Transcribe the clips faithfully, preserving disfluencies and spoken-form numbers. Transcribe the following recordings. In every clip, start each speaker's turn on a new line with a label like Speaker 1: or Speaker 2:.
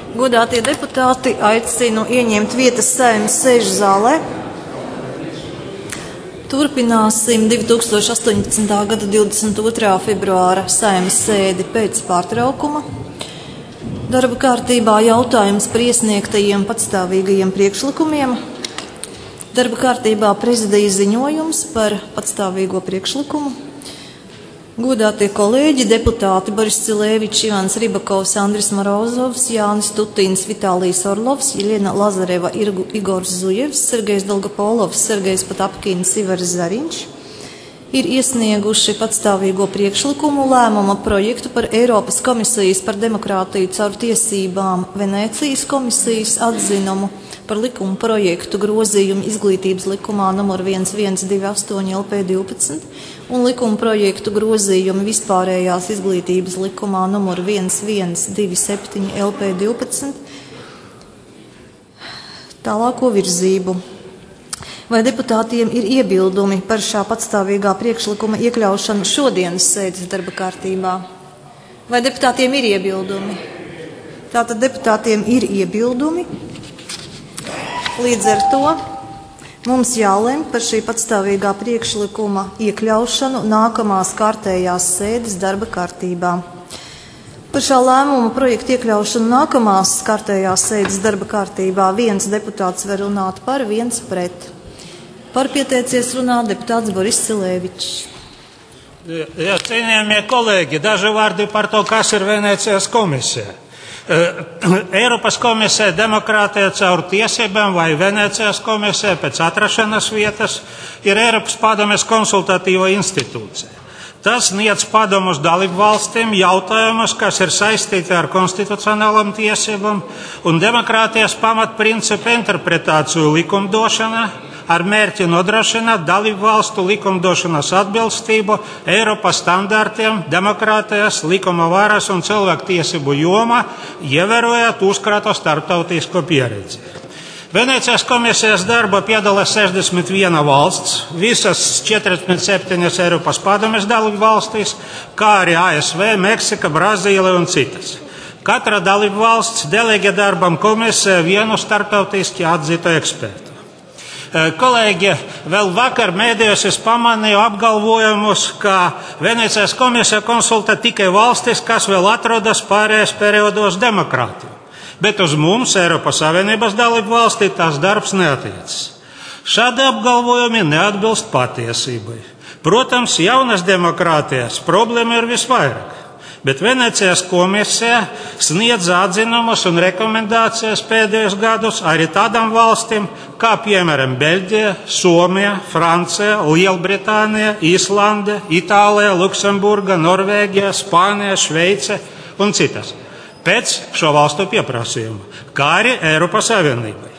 Speaker 1: Godātie deputāti, aicinu ieņemt vietas Saeimas sēžu zālē. Turpināsim divi tūkstoši astoņpadsmitā gada divdesmit otrā februāra Saeimas sēdi pēc pārtraukuma. Darba kārtībā jautājums par iesniegtajiem patstāvīgajiem priekšlikumiem. Darba kārtībā prezidija ziņojums par patstāvīgo priekšlikumu. Godātie kolēģi, deputāti Boris Cilēvičs, Ivans Ribakovs, Andris Morozovs, Jānis Tutins, Vitālijs Orlovs, Jeļena Lazareva, Igors Zujevs, Sergejs Dolgopolovs, Sergejs Patapkins, Ivars Zariņš ir iesnieguši patstāvīgo priekšlikumu lēmuma projektu par Eiropas komisijas par demokrātiju caur tiesībām Venēcijas komisijas atzinumu par likuma projektu grozījumu izglītības likumā numur viens viens divi astoņi L P divpadsmit un likuma projektu grozījumu vispārējās izglītības likumā numur viens viens divi septiņi L P divpadsmit tālāko virzību. Vai deputātiem ir iebildumi par šā patstāvīgā priekšlikuma iekļaušanu šodienas sēdes darba kārtībā? Vai deputātiem ir iebildumi? Tātad deputātiem ir iebildumi. Līdz ar to mums jālemj par šī patstāvīgā priekšlikuma iekļaušanu nākamās kārtējās sēdes darba kārtībā. Par šā lēmuma projektu iekļaušanu nākamās kārtējās sēdes darba kārtībā viens deputāts var runāt par, viens pret. Par pieteicies runāt deputāts Boris Cilēvičs.
Speaker 2: Jā, cienījamie kolēģi, daži vārdi par to, kas ir Venēcijas komisija. Eiropas komisija demokrātija caur tiesībām vai Venēcijas komisija pēc atrašanās vietas ir Eiropas padomes konsultatīva institūcija. Tas sniedz padomus dalību valstīm jautājumus, kas ir saistīti ar konstitucionālām tiesībām un demokrātijas pamatprincipu interpretāciju likumdošanā, ar mērķi nodrošināt dalību valstu likumdošanas atbilstību Eiropas standartiem demokrātijas, likuma varas un cilvēktiesību jomā, ievērojot uzkrāto starptautisko pieredzi. Venēcijas komisijas darba piedalās sešdesmit viena valsts, visas četrdesmit septiņas Eiropas padomes dalību valstīs, kā arī A S V, Meksika, Brazīlija un citas. Katra dalību valsts deleģē darbam komisijai vienu starptautiski atzītu ekspertu. Kolēģi, vēl vakar mēdījos es pamanīju apgalvojumus, ka Venēcijas komisija konsultē tikai valstis, kas vēl atrodas pārējais periodos demokrātiju. Bet uz mums, Eiropas Savienības dalību valstī, tās darbs neatiecas. Šādi apgalvojumi neatbilst patiesībai. Protams, jaunas demokrātijas problēma ir visvairāk. Bet Venēcijas komisija sniedz atzinumus un rekomendācijas pēdējos gadus arī tādām valstīm, kā piemēram Beļģija, Somija, Francija, Lielbritānija, Īslande, Itālija, Luksemburga, Norvēģija, Spānija, Šveice un citas, pēc šo valstu pieprasījuma, kā arī Eiropas Savienībai.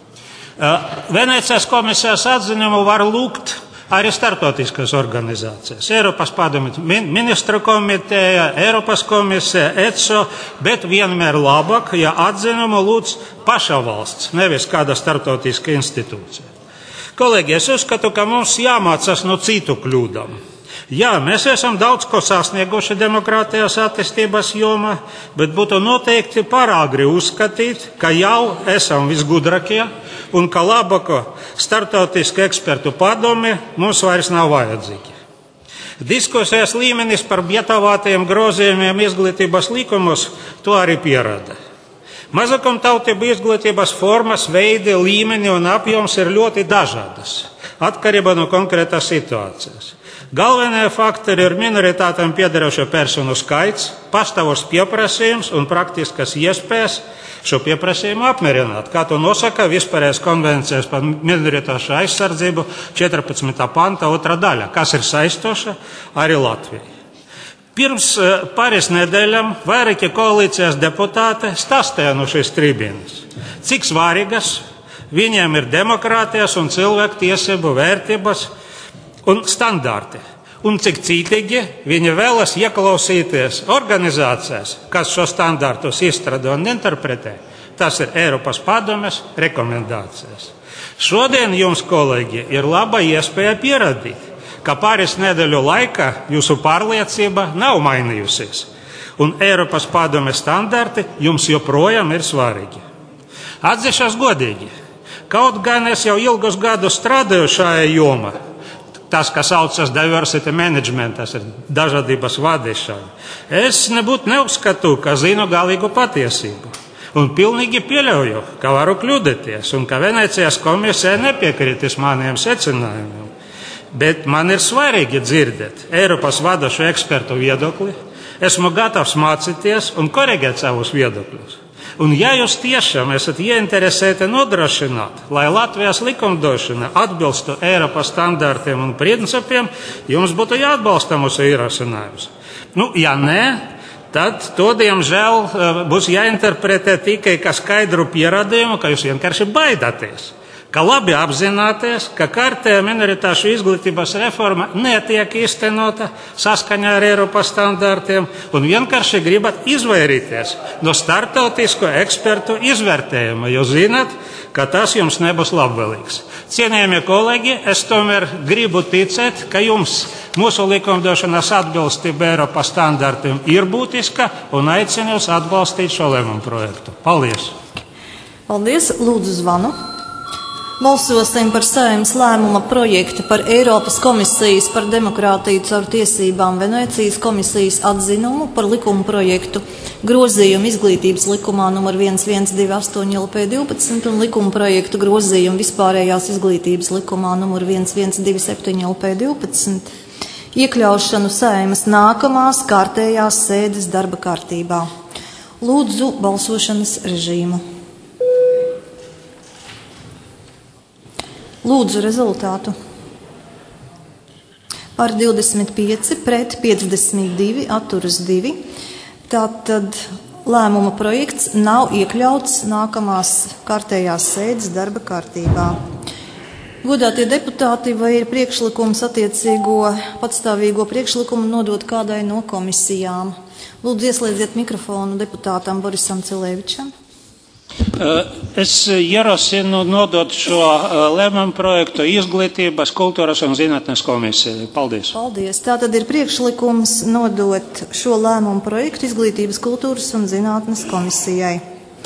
Speaker 2: Venēcijas komisijas atzinumu var lūgt arī starptautiskas organizācijas, Eiropas padomes ministru komiteja, Eiropas komisija, E C O, bet vienmēr labāk, ja atzinumu lūdz paša valsts, nevis kāda starptautiska institūcija. Kolēģi, es uzskatu, ka mums jāmācās no citu kļūdām. Jā, mēs esam daudz ko sasnieguši demokrātijas attīstības jomā, bet būtu noteikti pāragri uzskatīt, ka jau esam visgudrakie un ka labāko starptautisku ekspertu padomi mums vairs nav vajadzīgi. Diskusijas līmenis par piedāvātajiem grozījumiem izglītības likumos to arī pierāda. Mazākumtautību izglītības formas, veidi, līmeni un apjoms ir ļoti dažādas, atkarībā no konkrētās situācijas. Galvenie faktori ir minoritātēm piederošo personu skaits, pastāvos pieprasījums un praktiskas iespējas šo pieprasījumu apmierināt, kā to nosaka vispārējās konvencijas par minoritāšu aizsardzību četrpadsmitā panta otrā daļa, kas ir saistoša arī Latvijai. Pirms pāris nedēļām vairāki koalīcijas deputāti stāstīja no šīs tribīnes, cik svarīgas viņiem ir demokrātijas un cilvēku tiesību vērtības un standarti, un cik cītīgi viņi vēlas ieklausīties organizācijas, kas šo standartus izstrādā un interpretē. Tas ir Eiropas padomes rekomendācijas. Šodien jums, kolēģi, ir laba iespēja pierādīt, ka pāris nedēļu laikā jūsu pārliecība nav mainījusies. un Eiropas padomes standarti jums joprojām ir svarīgi. Atzīšos godīgi, kaut gan es jau ilgus gadus strādāju šajā jomā, tas, kas saucas diversity management, tas ir dažādības vadīšana, es nebūtu neuzskatu, ka zinu galīgu patiesību. Un pilnīgi pieļauju, ka varu kļūdīties un ka Venecijas komisija nepiekritīs maniem secinājumiem. Bet man ir svarīgi dzirdēt Eiropas vadošo ekspertu viedokli. Esmu gatavs mācīties un korrigēt savus viedokļus. Un ja jūs tiešām esat ieinteresēti nodrošināt, lai Latvijas likumdošana atbilstu Eiropas standartiem un principiem, jums būtu jāatbalsta mūsu ierosinājums. Nu, ja nē, tad to, diemžēl, būs jāinterpretē tikai kā skaidru pierādījumu, ka jūs vienkārši baidāties, ka labi apzināties, ka kārtējā minoritāšu izglītības reforma netiek īstenota saskaņā ar Eiropas standartiem un vienkārši gribat izvairīties no starptautisko ekspertu izvērtējuma, jo zināt, ka tas jums nebūs labvēlīgs. Cienījamie kolēģi, es tomēr gribu ticēt, ka jums mūsu likumdošanas atbilstība Eiropas standartiem ir būtiska un aicinu jūs atbalstīt šo lēmumu projektu. Paldies!
Speaker 1: Paldies, lūdzu zvanu. Balsosim par Saeimas lēmuma projektu par Eiropas komisijas par demokrātiju caur tiesībām Venecijas komisijas atzinumu par likuma projektu grozījumu izglītības likumā numur viens viens divi astoņi L P divpadsmit un likuma projektu grozījumu vispārējās izglītības likumā numur viens viens divi septiņi L P divpadsmit iekļaušanu Saeimas nākamās kārtējās sēdes darba kārtībā. Lūdzu balsošanas režīmu. Lūdzu rezultātu. Par divdesmit pieci pret piecdesmit divi atturas divi. Tātad lēmuma projekts nav iekļauts nākamās kārtējās sēdes darba kārtībā. Godātie deputāti, vai ir priekšlikums attiecīgo patstāvīgo priekšlikumu nodot kādai no komisijām? Lūdzu ieslēdziet mikrofonu deputātam Borisam Cilēvičam.
Speaker 2: Es ierosinu nodot šo lēmumu projektu izglītības, kultūras un zinātnes komisijai. Paldies.
Speaker 1: Paldies. Tātad ir priekšlikums nodot šo lēmumu projektu izglītības, kultūras un zinātnes komisijai.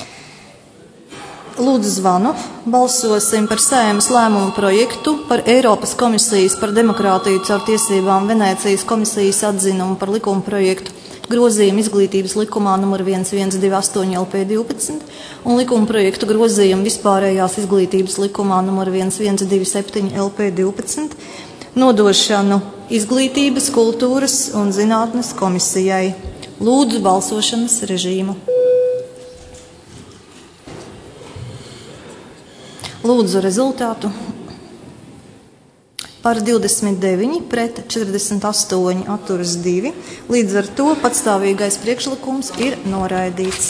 Speaker 1: Lūdzu zvanu. Balsosim par Saeimas lēmumu projektu par Eiropas komisijas par demokrātiju caur tiesībām Venecijas komisijas atzinumu par likuma projektu grozījumu izglītības likumā numur viens viens divi astoņi L P divpadsmit un likuma projektu grozījumu vispārējās izglītības likumā numur viens viens divi septiņi L P divpadsmit nodošanu izglītības, kultūras un zinātnes komisijai. Lūdzu balsošanas režīmu. Lūdzu rezultātu. Par divdesmit deviņi pret četrdesmit astoņi atturas divi. Līdz ar to patstāvīgais priekšlikums ir noraidīts.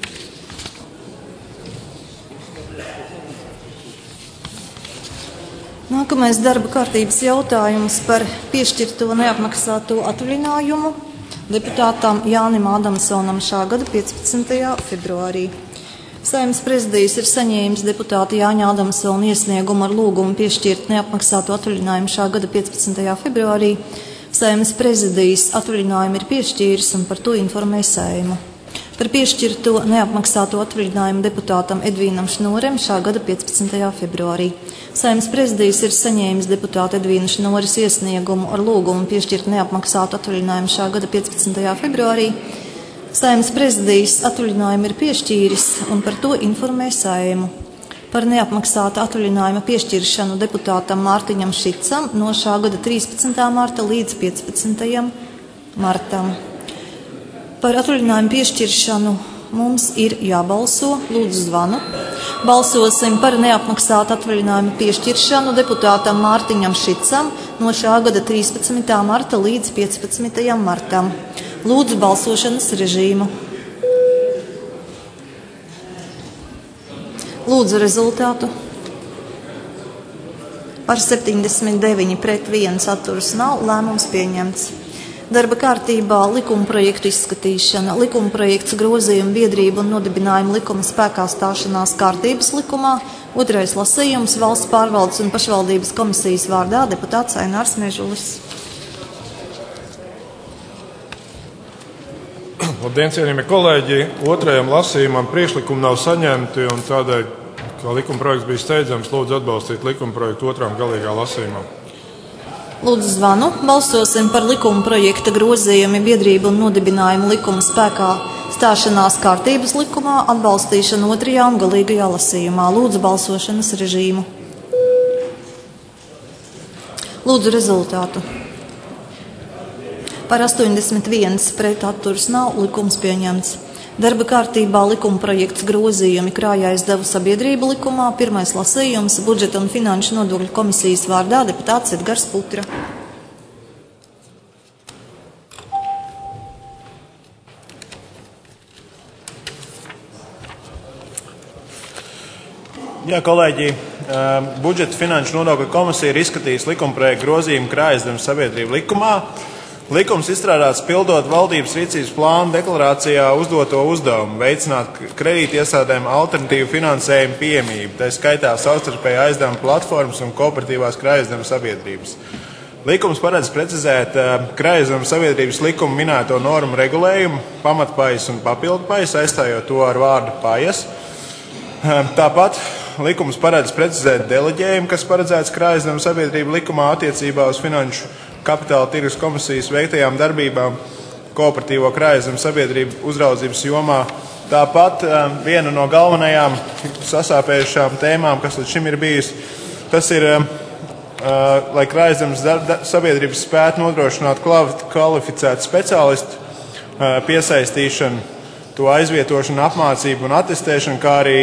Speaker 1: Nākamais darba kārtības jautājums par piešķirto neapmaksāto atvaļinājumu deputātam Jānim Ādamsonam šā gada piecpadsmitajā februārī. Saeimas prezidijs ir saņēmis deputāta Jāņa Ādamsona iesniegumu ar lūgumu piešķirt neapmaksātu atvaļinājumu šā gada piecpadsmitajā februārī. Saeimas prezidijs atvaļinājumu ir piešķīris un par to informē Saimu. Par piešķirto neapmaksāto atvaļinājumu deputātam Edvīnam Šnorem šā gada piecpadsmitajā februārī. Saeimas prezidijs ir saņēmis deputāta Edvīna Šnoras iesniegumu ar lūgumu piešķirt neapmaksātu atvaļinājumu šā gada piecpadsmitajā februārī. Saeimas prezidijs atvaļinājumu ir piešķīris un par to informē Saimu. Par neapmaksāta atvaļinājuma piešķiršanu deputātam Mārtiņam Šicam no šā gada trīspadsmitā marta līdz piecpadsmitajam martam. Par atvaļinājumu piešķiršanu mums ir jābalso. Lūdzu zvanu. Balsosim par neapmaksātu atvaļinājumu piešķiršanu deputātam Mārtiņam Šicam no šā gada trīspadsmitā marta līdz piecpadsmitajam martam. Lūdzu balsošanas režīmu. Lūdzu rezultātu. Par septiņdesmit deviņi pret viens atturas nav, lēmums pieņemts. Darba kārtībā likuma projektu izskatīšana, likuma projekts grozījuma biedrību un nodibinājumu likuma spēkā stāšanās kārtības likumā, otrais lasījums valsts pārvaldes un pašvaldības komisijas vārdā deputāts Ainārs Mežulis.
Speaker 3: Labdien, cienījamie kolēģi! Otrajam lasījumam priekšlikumi nav saņemti, un tādēļ, kā likumprojekts bija steidzams, lūdzu atbalstīt likumprojektu otrām galīgā lasījumā.
Speaker 1: Lūdzu zvanu. Balsosim par likuma projekta grozījumu biedrību un nodibinājumu likuma spēkā stāšanās kārtības likumā atbalstīšanu otrajā un galīgajā lasījumā. Lūdzu balsošanas režīmu. Lūdzu rezultātu. Par astoņdesmit viens pret atturas nav, likums pieņemts. Darba kārtībā likuma projekts grozījumi krājaizdevuma sabiedrību likumā, pirmais lasījums, budžeta un finanšu nodokļu komisijas vārdā deputāts Edgars Putra.
Speaker 4: Jā, kolēģi, budžeta finanšu nodokļu komisija ir izskatījusi likuma projektu grozījumu krājaizdevuma sabiedrību likumā. Likums izstrādāts pildot valdības rīcības plānu deklarācijā uzdoto uzdevumu, veicināt kredīti iestādēm alternatīvu finansējumu pieejamību, tā skaitā savstarpēju aizdevumu platformas un kooperatīvās krājaizdevumu sabiedrības. Likums paredz precizēt krājaizdevumu sabiedrības likuma minēto normu regulējumu, pamatpajas un papildpajas, aizstājot to ar vārdu pajas. Tāpat likums paredz precizēt deleģējumu, kas paredzēts krājaizdevumu sabiedrību likumā attiecībā uz finanšu kapitāla tirgus komisijas veiktajām darbībām kooperatīvo krājaizdevuma sabiedrību uzraudzības jomā. Tāpat viena no galvenajām sasāpējušām tēmām, kas līdz šim ir bijusi, tas ir, lai krājaizdevuma sabiedrības spētu nodrošināt kvalificētu speciālistu piesaistīšanu, to aizvietošanu, apmācību un attestēšanu, kā arī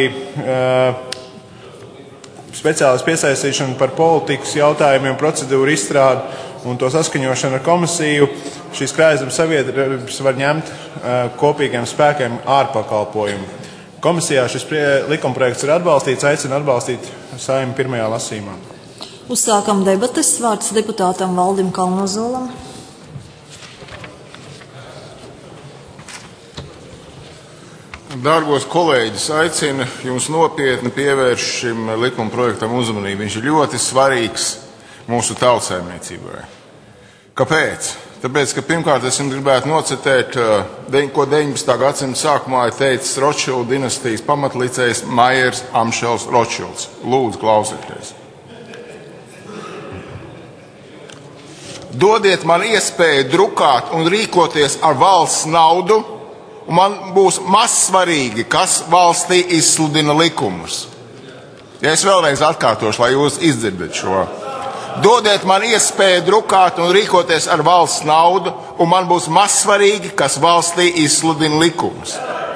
Speaker 4: speciālistu piesaistīšanu par politikas jautājumiem, procedūru izstrādi un to saskaņošanu ar komisiju. Šīs krājaizdevuma sabiedrības var ņemt kopīgiem spēkiem ārpakalpojumu. Komisijā šis likumprojekts ir atbalstīts, aicina atbalstīt Saeimu pirmajā lasījumā.
Speaker 1: Uzsākam debates. Vārds deputātam Valdim Kalnozolam.
Speaker 5: Dārgos kolēģis, aicinu jums nopietni pievērst šim likumprojektam uzmanību. Viņš ir ļoti svarīgs mūsu tautsēmniecībai. Kāpēc? Tāpēc, ka pirmkārt es jums gribētu nocitēt, ko deviņpadsmitā gadsimta sākumā ir teicis Rothschildu dinastijas pamatlicējs Maiers Amšels Rothschilds. Lūdzu, klausieties. Dodiet man iespēju drukāt un rīkoties ar valsts naudu, un man būs maz svarīgi, kas valstī izsludina likumus. Ja es vēlreiz atkārtošu, lai jūs izdzirdat šo. Dodiet man iespēju drukāt un rīkoties ar valsts naudu, un man būs maz svarīgi, kas valstī izsludina likumus.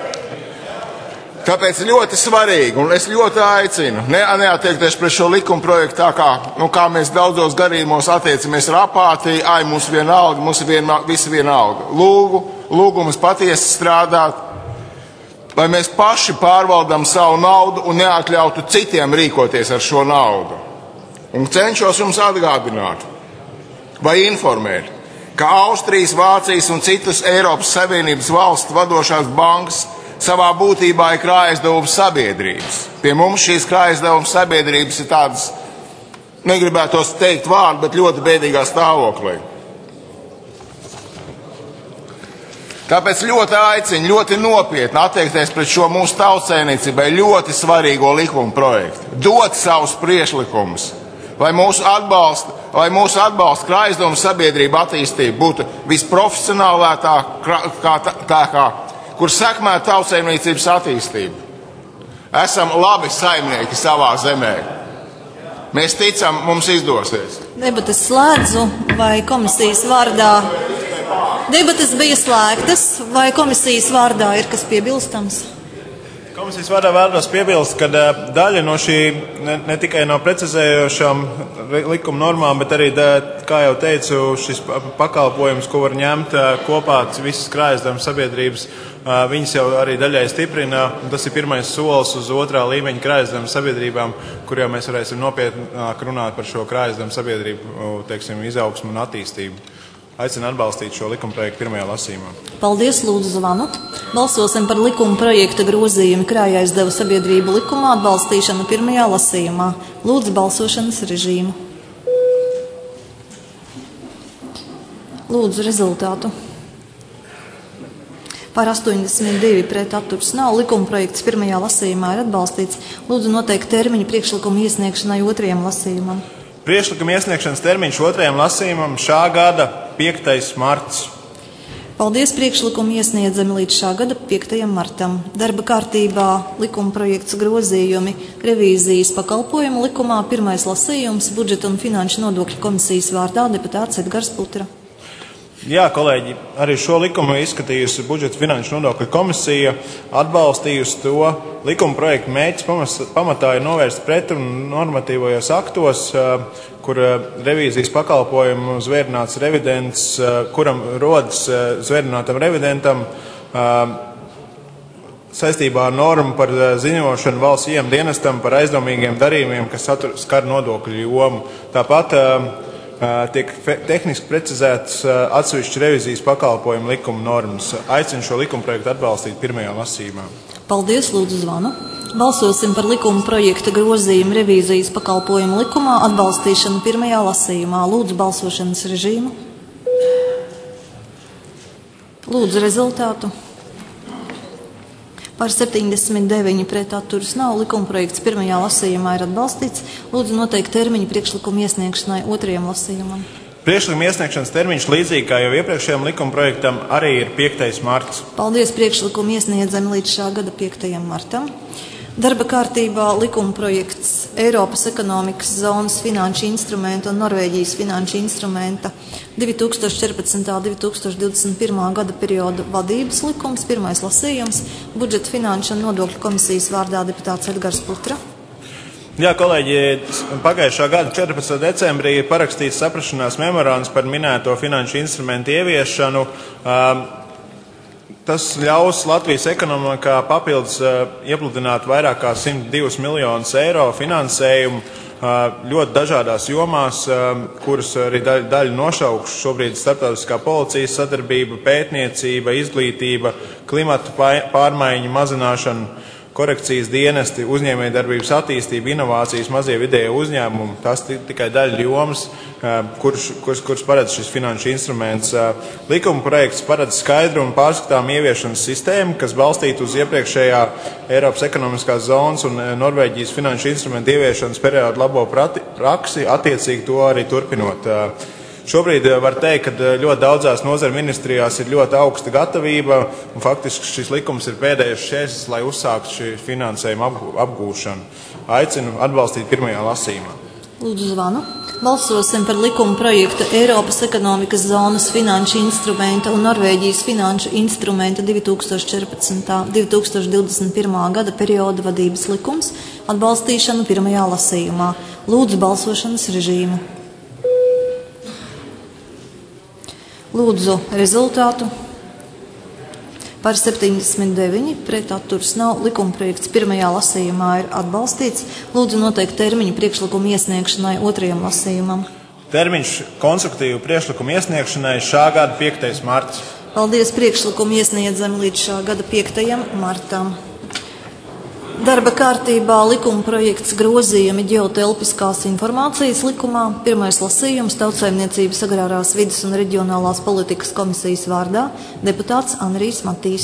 Speaker 5: Tāpēc ļoti svarīgi, un es ļoti aicinu, ne, neattiekties pret šo likuma projektu tā kā, nu, kā mēs daudzos gadījumos attiecamies ar apātiju, ai, mums vienalga, mums ir viena, visi vienalga. Lūgu, lūgumus patiesi strādāt, lai mēs paši pārvaldam savu naudu un neatļautu citiem rīkoties ar šo naudu. Un cenšos jums atgādināt vai informēt, ka Austrijas, Vācijas un citas Eiropas Savienības valstu vadošās bankas savā būtībā ir krājaizdevumu sabiedrības. Pie mums šīs krājaizdevumu sabiedrības ir tādas, negribētos teikt vārdu, bet ļoti bēdīgā stāvoklī. Tāpēc ļoti aicinu, ļoti nopietni attiekties pret šo mūsu tautsēmniecībai ļoti svarīgo likuma projektu. Dot savus priekšlikumus, lai mūsu atbalsta, lai mūsu atbalsta krājaizdevuma sabiedrība attīstība būtu visprofesionālākā, kā tā, tā kā, kur sekmē tautsēmniecības attīstību. Esam labi saimnieki savā zemē. Mēs ticam, mums izdosies.
Speaker 1: Debates slēdzu, vai komisijas vārdā... Debates bija slēgtas, vai komisijas vārdā ir kas piebilstams?
Speaker 4: Komisijas vārdā vēlos piebilst, ka daļa no šī, ne, ne tikai no precizējošām likuma normām, bet arī, kā jau teicu, šis pakalpojums, ko var ņemt kopā visas krājaizdevumu sabiedrības, viņas jau arī daļai stiprina. Tas ir pirmais solis uz otrā līmeņa krājaizdevuma sabiedrībām, kur jau mēs varēsim nopietnāk runāt par šo krājaizdevuma sabiedrību, teiksim, izaugsmu un attīstību. Aicinu atbalstīt šo likuma projektu pirmajā lasījumā.
Speaker 1: Paldies, lūdzu zvanu. Balsosim par likuma projekta grozījumu krājaizdevuma sabiedrību likumā atbalstīšanu pirmajā lasījumā. Lūdzu balsošanas režīmu. Lūdzu rezultātu. Par astoņdesmit divi pret atturas nav. Likumprojekts pirmajā lasījumā ir atbalstīts. Lūdzu noteikt termiņu priekšlikumu iesniegšanai otrajam lasījumam.
Speaker 4: Priekšlikuma iesniegšanas termiņš otrajam lasījumam šā gada piektais marts.
Speaker 1: Paldies, priekšlikumu iesniedzami līdz šā gada piektajam martam. Darba kārtībā likumprojekts grozījumi revīzijas pakalpojumu likumā, pirmais lasījums, budžeta un finanšu nodokļu komisijas vārdā deputāts Edgars Putra.
Speaker 4: Jā, kolēģi, arī šo likumu izskatījusi budžeta finanšu nodokļu komisija, atbalstījusi to. Likuma projekta mērķis pamatā ir novērst pretrunu normatīvajos aktos, kur revīzijas pakalpojumu zvērināts revidents, kuram rodas zvērinātam revidentam saistībā ar normu par ziņošanu valsts ieņem dienestam par aizdomīgiem darījumiem, kas skar nodokļu jomu. Tāpat tiek tehniski precizētas atsevišķas revīzijas pakalpojumu likuma normas. Aicinu šo likuma projektu atbalstīt pirmajā lasījumā.
Speaker 1: Paldies, lūdzu zvanu. Balsosim par likuma projekta grozījumu revīzijas pakalpojumu likumā atbalstīšanu pirmajā lasījumā. Lūdzu balsošanas režīmu. Lūdzu rezultātu. Par septiņdesmit deviņi pret atturas nav. Likumprojekts pirmajā lasījumā ir atbalstīts. Lūdzu noteikt termiņu priekšlikumu iesniegšanai otrajam lasījumam.
Speaker 4: Priekšlikuma iesniegšanas termiņš līdzīgi kā jau iepriekšējiem likumprojektam arī ir piektais marts.
Speaker 1: Paldies, priekšlikumu iesniedzami līdz šā gada piektajam martam. Darba kārtībā likumprojekts Eiropas ekonomikas zonas finanšu instrumenta un Norvēģijas finanšu instrumenta divi tūkstoši četrpadsmitā līdz divi tūkstoši divdesmit pirmā gada perioda vadības likums, pirmais lasījums, budžeta finanšu un nodokļu komisijas vārdā deputāts Edgars Putra.
Speaker 4: Jā, kolēģi, pagājušā gada četrpadsmitajā decembrī ir parakstīts saprašanās memorands par minēto finanšu instrumentu ieviešanu. Tas ļaus Latvijas ekonomikā papildus iepludināt vairāk kā simt divus miljonus eiro finansējumu ļoti dažādās jomās, kuras arī daļu nošaukšu šobrīd starptautiskā policijas sadarbība, pētniecība, izglītība, klimata pārmaiņu mazināšana, korekcijas dienesti, uzņēmējdarbības attīstība, inovācijas, mazie vidēji uzņēmumi. Tas tikai daļa jomas, kurš, kurš, kurš paredz šis finanšu instruments. Likuma projekts paredz skaidru un pārskatām ieviešanas sistēmu, kas balstītu uz iepriekšējā Eiropas ekonomiskās zonas un Norvēģijas finanšu instrumentu ieviešanas periodu labo praksi, attiecīgi to arī turpinot. Šobrīd var teikt, ka ļoti daudzās nozaru ministrijās ir ļoti augsta gatavība, un faktiski šis likums ir pēdējais šķērslis, lai uzsāktu šī finansējuma apgūšanu. Aicinu atbalstīt pirmajā lasījumā.
Speaker 1: Lūdzu zvanu. Balsosim par likuma projekta Eiropas ekonomikas zonas finanšu instrumenta un Norvēģijas finanšu instrumenta divi tūkstoši četrpadsmitā līdz divi tūkstoši divdesmit pirmā gada perioda vadības likums atbalstīšanu pirmajā lasījumā. Lūdzu balsošanas režīmu. Lūdzu rezultātu. Par septiņdesmit deviņi pret atturas nav. Likumprojekts pirmajā lasījumā ir atbalstīts. Lūdzu noteikt termiņu priekšlikumu iesniegšanai otrajam lasījumam.
Speaker 4: Termiņš konstruktīvu priekšlikumu iesniegšanai šā gada piektais marts.
Speaker 1: Paldies, priekšlikumu iesniedzami līdz šā gada piektajam martam. Darba kārtībā likumprojekts grozījumi ģeotelpiskās informācijas likumā, pirmais lasījums Tautsaimniecības agrārās vides un reģionālās politikas komisijas vārdā, deputāts Anrijs Matīs.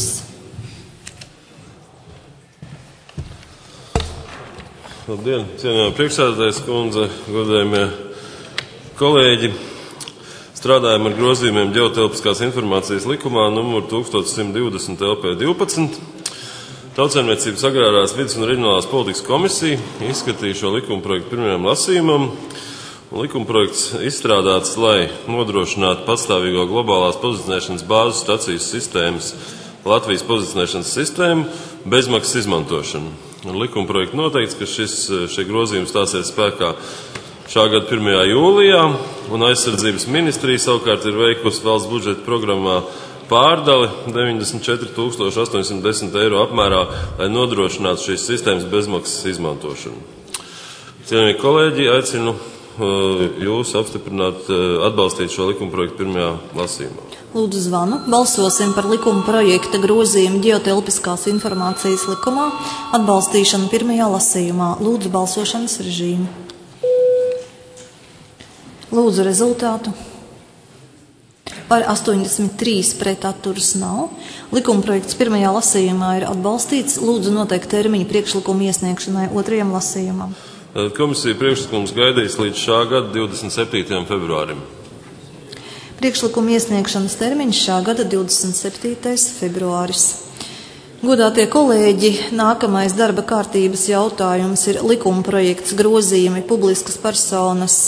Speaker 6: Labdien, cienījamā priekšsēdētājas kundze, godējamie kolēģi. Strādājam ar grozījumiem ģeotelpiskās informācijas likumā numur tūkstoš simt divdesmit L P divpadsmit. Tautsaimniecības agrārās vides un reģionālās politikas komisija izskatīja šo likumprojektu pirmajam lasījumam. Likumprojekts izstrādāts, lai nodrošinātu pastāvīgo globālās pozicionēšanas bāzu stacijas sistēmas Latvijas pozicionēšanas sistēmu bezmaksas izmantošanu. Likumprojekts noteikts, ka šis, šie grozījumi stāsies spēkā šā gada pirmajā jūlijā, un aizsardzības ministrija savukārt ir veikusi valsts budžeta programmā pārdali deviņdesmit četri tūkstoši astoņsimt desmit eiro apmērā, lai nodrošinātu šīs sistēmas bezmaksas izmantošanu. Cienījamie kolēģi, aicinu jūs apstiprināt, atbalstīt šo likumprojektu pirmajā lasījumā.
Speaker 1: Lūdzu zvanu. Balsosim par likuma projekta grozījumu ģeotelpiskās informācijas likumā, atbalstīšanu pirmajā lasījumā. Lūdzu balsošanas režīmu. Lūdzu rezultātu. Par astoņdesmit trīs pret atturas nav. Likumprojekts pirmajā lasījumā ir atbalstīts. Lūdzu noteikt termiņu priekšlikumu iesniegšanai otrajam lasījumam.
Speaker 6: Komisija priekšlikums gaidīs līdz šā gada divdesmit septītajam februārim.
Speaker 1: Priekšlikuma iesniegšanas termiņš šā gada divdesmit septītais februāris. Godātie kolēģi, nākamais darba kārtības jautājums ir likumprojekts grozījumi publiskas personas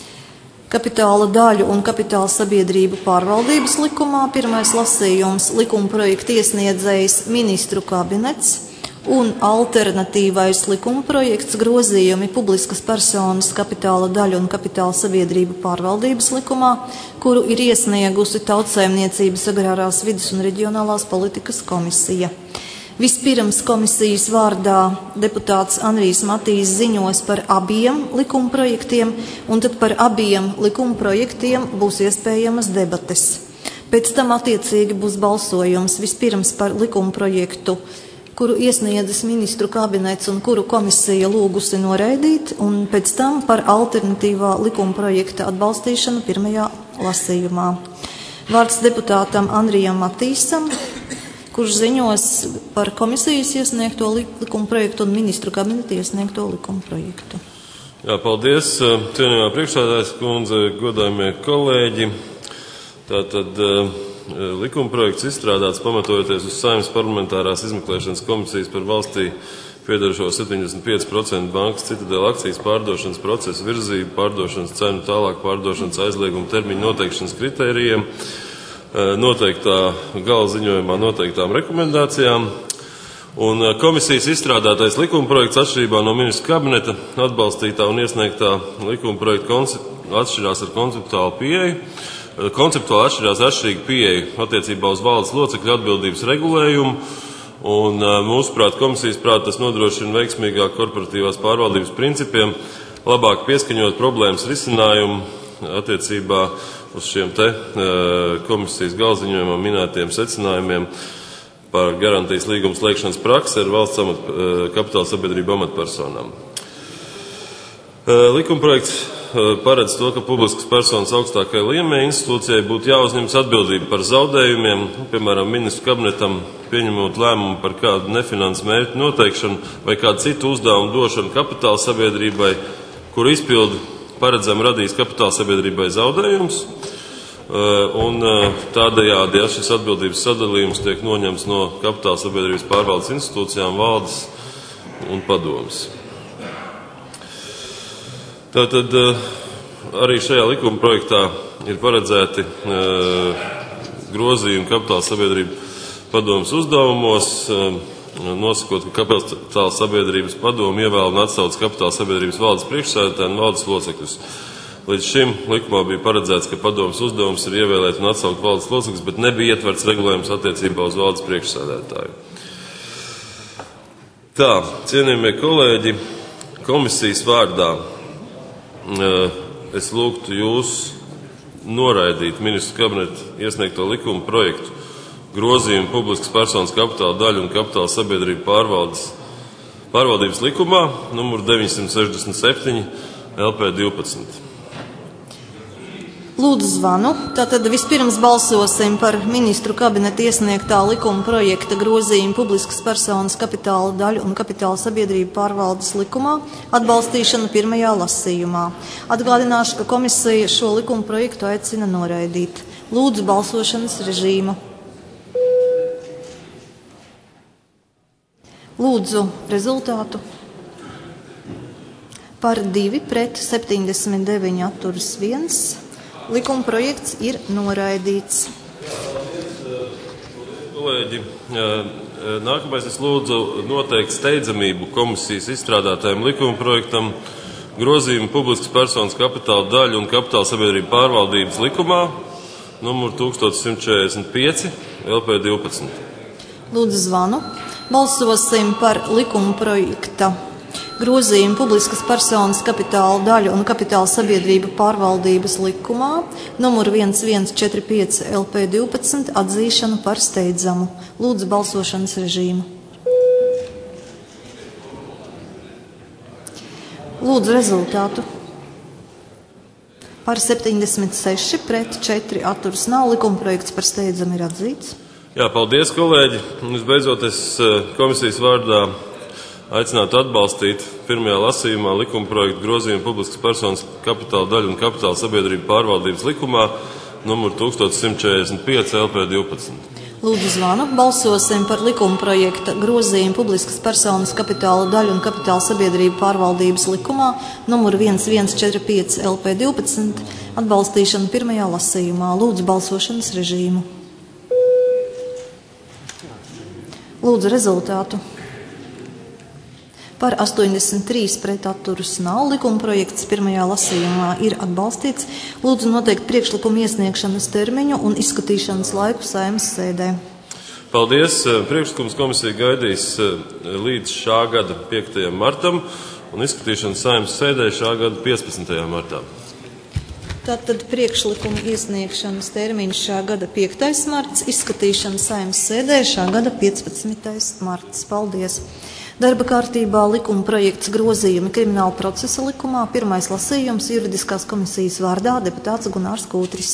Speaker 1: kapitāla daļu un kapitāla sabiedrību pārvaldības likumā. Pirmais lasījums likumprojekta iesniedzējs ministru kabinets un alternatīvais likumprojekts grozījumi publiskas personas kapitāla daļu un kapitāla sabiedrību pārvaldības likumā, kuru ir iesniegusi Tautsaimniecības agrārās vides un reģionālās politikas komisija. Vispirms komisijas vārdā deputāts Andrijs Matīs ziņos par abiem likumprojektiem, un tad par abiem likumprojektiem būs iespējamas debates. Pēc tam attiecīgi būs balsojums vispirms par likumprojektu, kuru iesniedzis ministru kabinets un kuru komisija lūgusi noraidīt, un pēc tam par alternatīvā likumprojekta atbalstīšanu pirmajā lasījumā. Vārds deputātam Andrijam Matīsam, kurš ziņos par komisijas iesniegto likumprojektu un ministru kabineta iesniegto likumprojektu.
Speaker 6: Jā, paldies, cienījamā priekšsēdētājas kundze, godājumie kolēģi. Tātad likumprojekts izstrādāts pamatojoties uz Saeimas parlamentārās izmeklēšanas komisijas par valstī piedarošo septiņdesmit pieci procenti bankas Citadela akcijas pārdošanas procesu virzību, pārdošanas cenu, tālāk pārdošanas aizlieguma termiņu noteikšanas kritērijiem, noteiktā gala ziņojumā noteiktām rekomendācijām. Un komisijas izstrādātais likumprojekts atšķirībā no ministra kabineta atbalstītā un iesniegtā likumprojekta atšķirās ar konceptuālu pieeju. Konceptuāli atšķirās atšķirīgi pieeju attiecībā uz valdes locekļu atbildības regulējumu. Un mūsuprāt, komisijas prāt, tas nodrošina veiksmīgāk korporatīvās pārvaldības principiem, labāk pieskaņot problēmas risinājumu attiecībā uz šiem te komisijas galziņojumā minētiem secinājumiem par garantijas līguma slēgšanas praksi ar valsts amat, kapitāla sabiedrību amatpersonām. Likumprojekts paredz to, ka publiskas personas augstākajai līmeņa institūcijai būtu jāuzņemas atbildība par zaudējumiem, piemēram, ministru kabinetam pieņemot lēmumu par kādu nefinanses mērķu noteikšanu vai kādu citu uzdevumu došanu kapitāla sabiedrībai, kuru izpildu paredzam radīs kapitāla sabiedrībai zaudējums, un tādējādi, ja šis atbildības sadalījums tiek noņemts no kapitāla sabiedrības pārvaldes institūcijām, valdes un padomes. Tātad arī šajā likuma projektā ir paredzēti grozījumi kapitāla sabiedrību padomes uzdevumos, nosakot, ka kapitāla sabiedrības padomu ievēl un atsauc kapitāla sabiedrības valdes priekšsēdētāju un valdes locekļus. Līdz šim likumā bija paredzēts, ka padomes uzdevums ir ievēlēt un atsaukt valdes locekļus, bet nebija ietverts regulējums attiecībā uz valdes priekšsēdētāju. Tā, cienījamie kolēģi, komisijas vārdā es lūgtu jūs noraidīt ministru kabineta iesniegto likuma projektu grozījumu publiskas personas kapitāla daļu un kapitāla sabiedrību pārvaldes, pārvaldības likumā, numur deviņsimt sešdesmit septiņi L P divpadsmit.
Speaker 1: Lūdzu zvanu. Tātad vispirms balsosim par ministru kabineta iesniegtā likuma projekta grozījumu publiskas personas kapitāla daļu un kapitāla sabiedrību pārvaldes likumā atbalstīšanu pirmajā lasījumā. Atgādināšu, ka komisija šo likuma projektu aicina noraidīt. Lūdzu balsošanas režīmu. Lūdzu rezultātu. Par divi pret septiņdesmit deviņi atturas viens. Likuma projekts ir noraidīts.
Speaker 6: Kolēģi, nākamais es lūdzu noteikt steidzamību komisijas izstrādātajam likuma projektam grozījumu publiskas personas kapitāla daļu un kapitāla sabiedrību pārvaldības likumā numur tūkstoš simt četrdesmit pieci L P divpadsmit.
Speaker 1: Lūdzu zvanu. Balsosim par likuma projekta grozījumu publiskas personas kapitāla daļu un kapitāla sabiedrību pārvaldības likumā numur viens četri pieci L P divpadsmit atzīšanu par steidzamu. Lūdzu balsošanas režīmu. Lūdzu rezultātu. Par septiņdesmit seši, pret četri atturas nav. Likumprojekts par steidzamu ir atzīts.
Speaker 6: Jā, paldies, kolēģi. Un visbeidzot, es komisijas vārdā aicinātu atbalstīt pirmajā lasījumā likumprojektu grozījumu publiskas personas kapitāla daļu un kapitāla sabiedrību pārvaldības likumā numur tūkstoš simt četrdesmit pieci L P divpadsmit.
Speaker 1: Lūdzu zvanu. Balsosim par likumprojekta grozījumu publiskas personas kapitāla daļu un kapitāla sabiedrību pārvaldības likumā numur elf četrdesmit pieci L P divpadsmit atbalstīšanu pirmajā lasījumā. Lūdzu balsošanas režīmu. Lūdzu rezultātu. Par astoņdesmit trīs pret atturas nav. Likumprojekts pirmajā lasījumā ir atbalstīts. Lūdzu noteikt priekšlikumu iesniegšanas termiņu un izskatīšanas laiku Saeimas sēdē.
Speaker 6: Paldies. Priekšlikums komisija gaidīs līdz šā gada piektajam martam un izskatīšana Saeimas sēdē šā gada piecpadsmitajā martā.
Speaker 1: Tātad priekšlikuma iesniegšanas termiņš šā gada piektais marts, izskatīšana Saeimas sēdē šā gada piecpadsmitais marts. Paldies. Darba kārtībā likuma projekts grozījumi Krimināla procesa likumā. Pirmais lasījums juridiskās komisijas vārdā deputāts Gunārs Kūtris.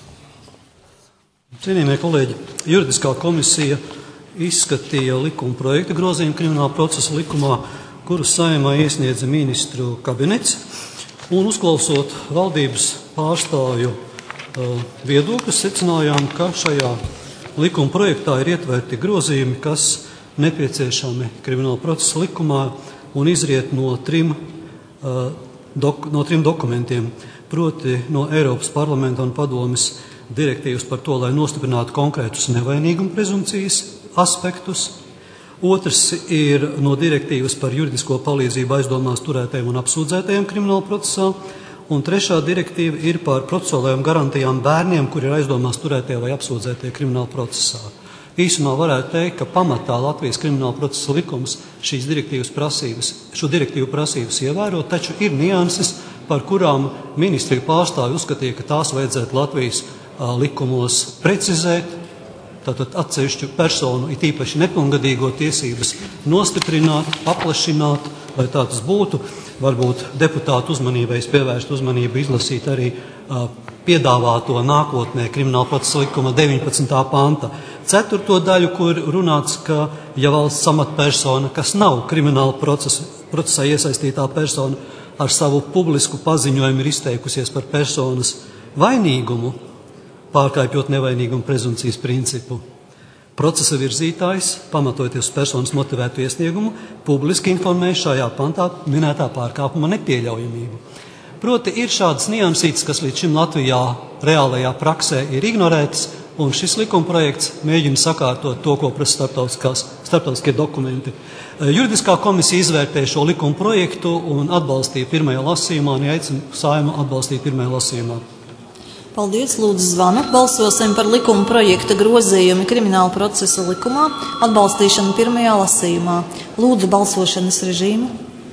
Speaker 7: Cienījamie kolēģi, juridiskā komisija izskatīja likuma projekta grozījumu Krimināla procesa likumā, kuru Saeimā iesniedza ministru kabinets, un uzklausot valdības pārstāvju uh, viedokļus, secinājām, ka šajā likuma projektā ir ietverti grozījumi, kas nepieciešami Krimināla procesa likumā un izriet no trim, uh, dok, no trim dokumentiem, proti no Eiropas parlamenta un padomes direktīvas par to, lai nostiprinātu konkrētus nevainīguma prezumpcijas aspektus. Otrs ir no direktīvas par juridisko palīdzību aizdomās turētajiem un apsūdzētajiem Krimināla procesā. Un trešā direktīva ir par procesuālajām garantijām bērniem, kuri ir aizdomās turētie vai apsūdzētie Krimināla procesā. Īsumā varētu teikt, ka pamatā Latvijas Krimināla procesa likums šīs direktīvas prasības, šo direktīvu prasības ievēro, taču ir nianses, par kurām ministrija pārstāvi uzskatīja, ka tās vajadzētu Latvijas a, likumos precizēt, tātad atsevišķu personu, it īpaši nepilngadīgo tiesības nostiprināt, paplašināt, lai tā tas būtu. Varbūt deputātu uzmanībai pievērst uzmanību, izlasīt arī a, piedāvāto nākotnē Krimināla procesa likuma deviņpadsmitā panta ceturto daļu, kur runāts, ka ja valsts amatpersona, kas nav krimināla procesa, procesā iesaistītā persona, ar savu publisku paziņojumu ir izteikusies par personas vainīgumu, pārkāpjot nevainīguma prezumpcijas principu. Procesa virzītājs, pamatojoties uz personas motivētu iesniegumu, publiski informē šajā pantā minētā pārkāpuma nepieļaujamību. Proti ir šādas niansītes, kas līdz šim Latvijā reālajā praksē ir ignorētas, un šis likumprojekts mēģina sakārtot to, ko prasa starptautiskie dokumenti. Juridiskā komisija izvērtēja šo likumprojektu un atbalstīja pirmajā lasījumā, un aicina Saeimu atbalstīt pirmajā lasījumā.
Speaker 1: Paldies, lūdzu zvanu. Balsosim par likuma projekta grozījumi Krimināla procesa likumā, atbalstīšanu pirmajā lasījumā. Lūdzu balsošanas režīmu.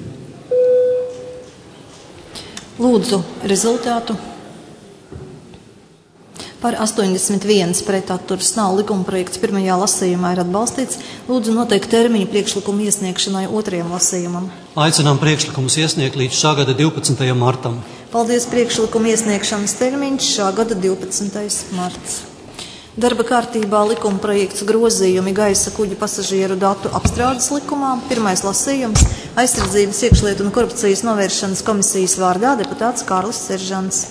Speaker 1: Lūdzu rezultātu. Par astoņdesmit viens pret atturas nav. Likumprojekts pirmajā lasījumā ir atbalstīts. Lūdzu noteikt termiņu priekšlikumu iesniegšanai otrajam lasījumam.
Speaker 7: Aicinām priekšlikumus iesniegt līdz šā gada divpadsmitajam martam.
Speaker 1: Paldies, priekšlikumu iesniegšanas termiņš šā gada divpadsmitais marts. Darba kārtībā likumprojekts grozījumi gaisa kuģu pasažieru datu apstrādes likumā. Pirmais lasījums aizsardzības, iekšlietu un korupcijas novēršanas komisijas vārdā deputāts Kārlis Seržants.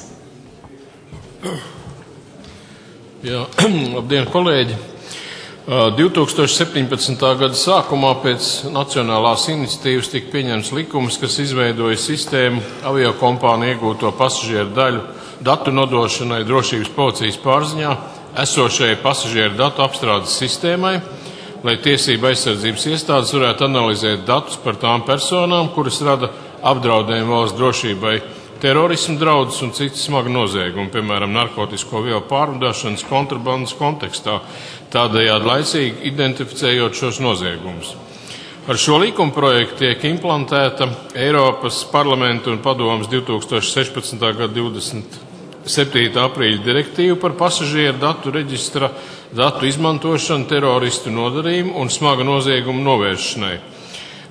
Speaker 8: Jā, labdien, kolēģi! divi tūkstoši septiņpadsmitā gada sākumā pēc nacionālās iniciatīvas tika pieņemts likums, kas izveidoja sistēmu aviokompāniju iegūto pasažieru daļu datu nodošanai drošības policijas pārziņā esošajai pasažieru datu apstrādes sistēmai, lai tiesība aizsardzības iestādes varētu analizēt datus par tām personām, kuras rada apdraudējumu valsts drošībai, terorismu draudus un citas smagi noziegumi, piemēram, narkotisko vielu pārvadāšanas kontrabandas kontekstā, tādējādi laicīgi identificējot šos noziegumus. Ar šo likuma projektu tiek implantēta Eiropas parlamenta un padomes divi tūkstoši sešpadsmitā gada divdesmit septītā aprīļa direktīva par pasažieru datu reģistra datu izmantošanu teroristu nodarījumu un smaga noziegumu novēršanai.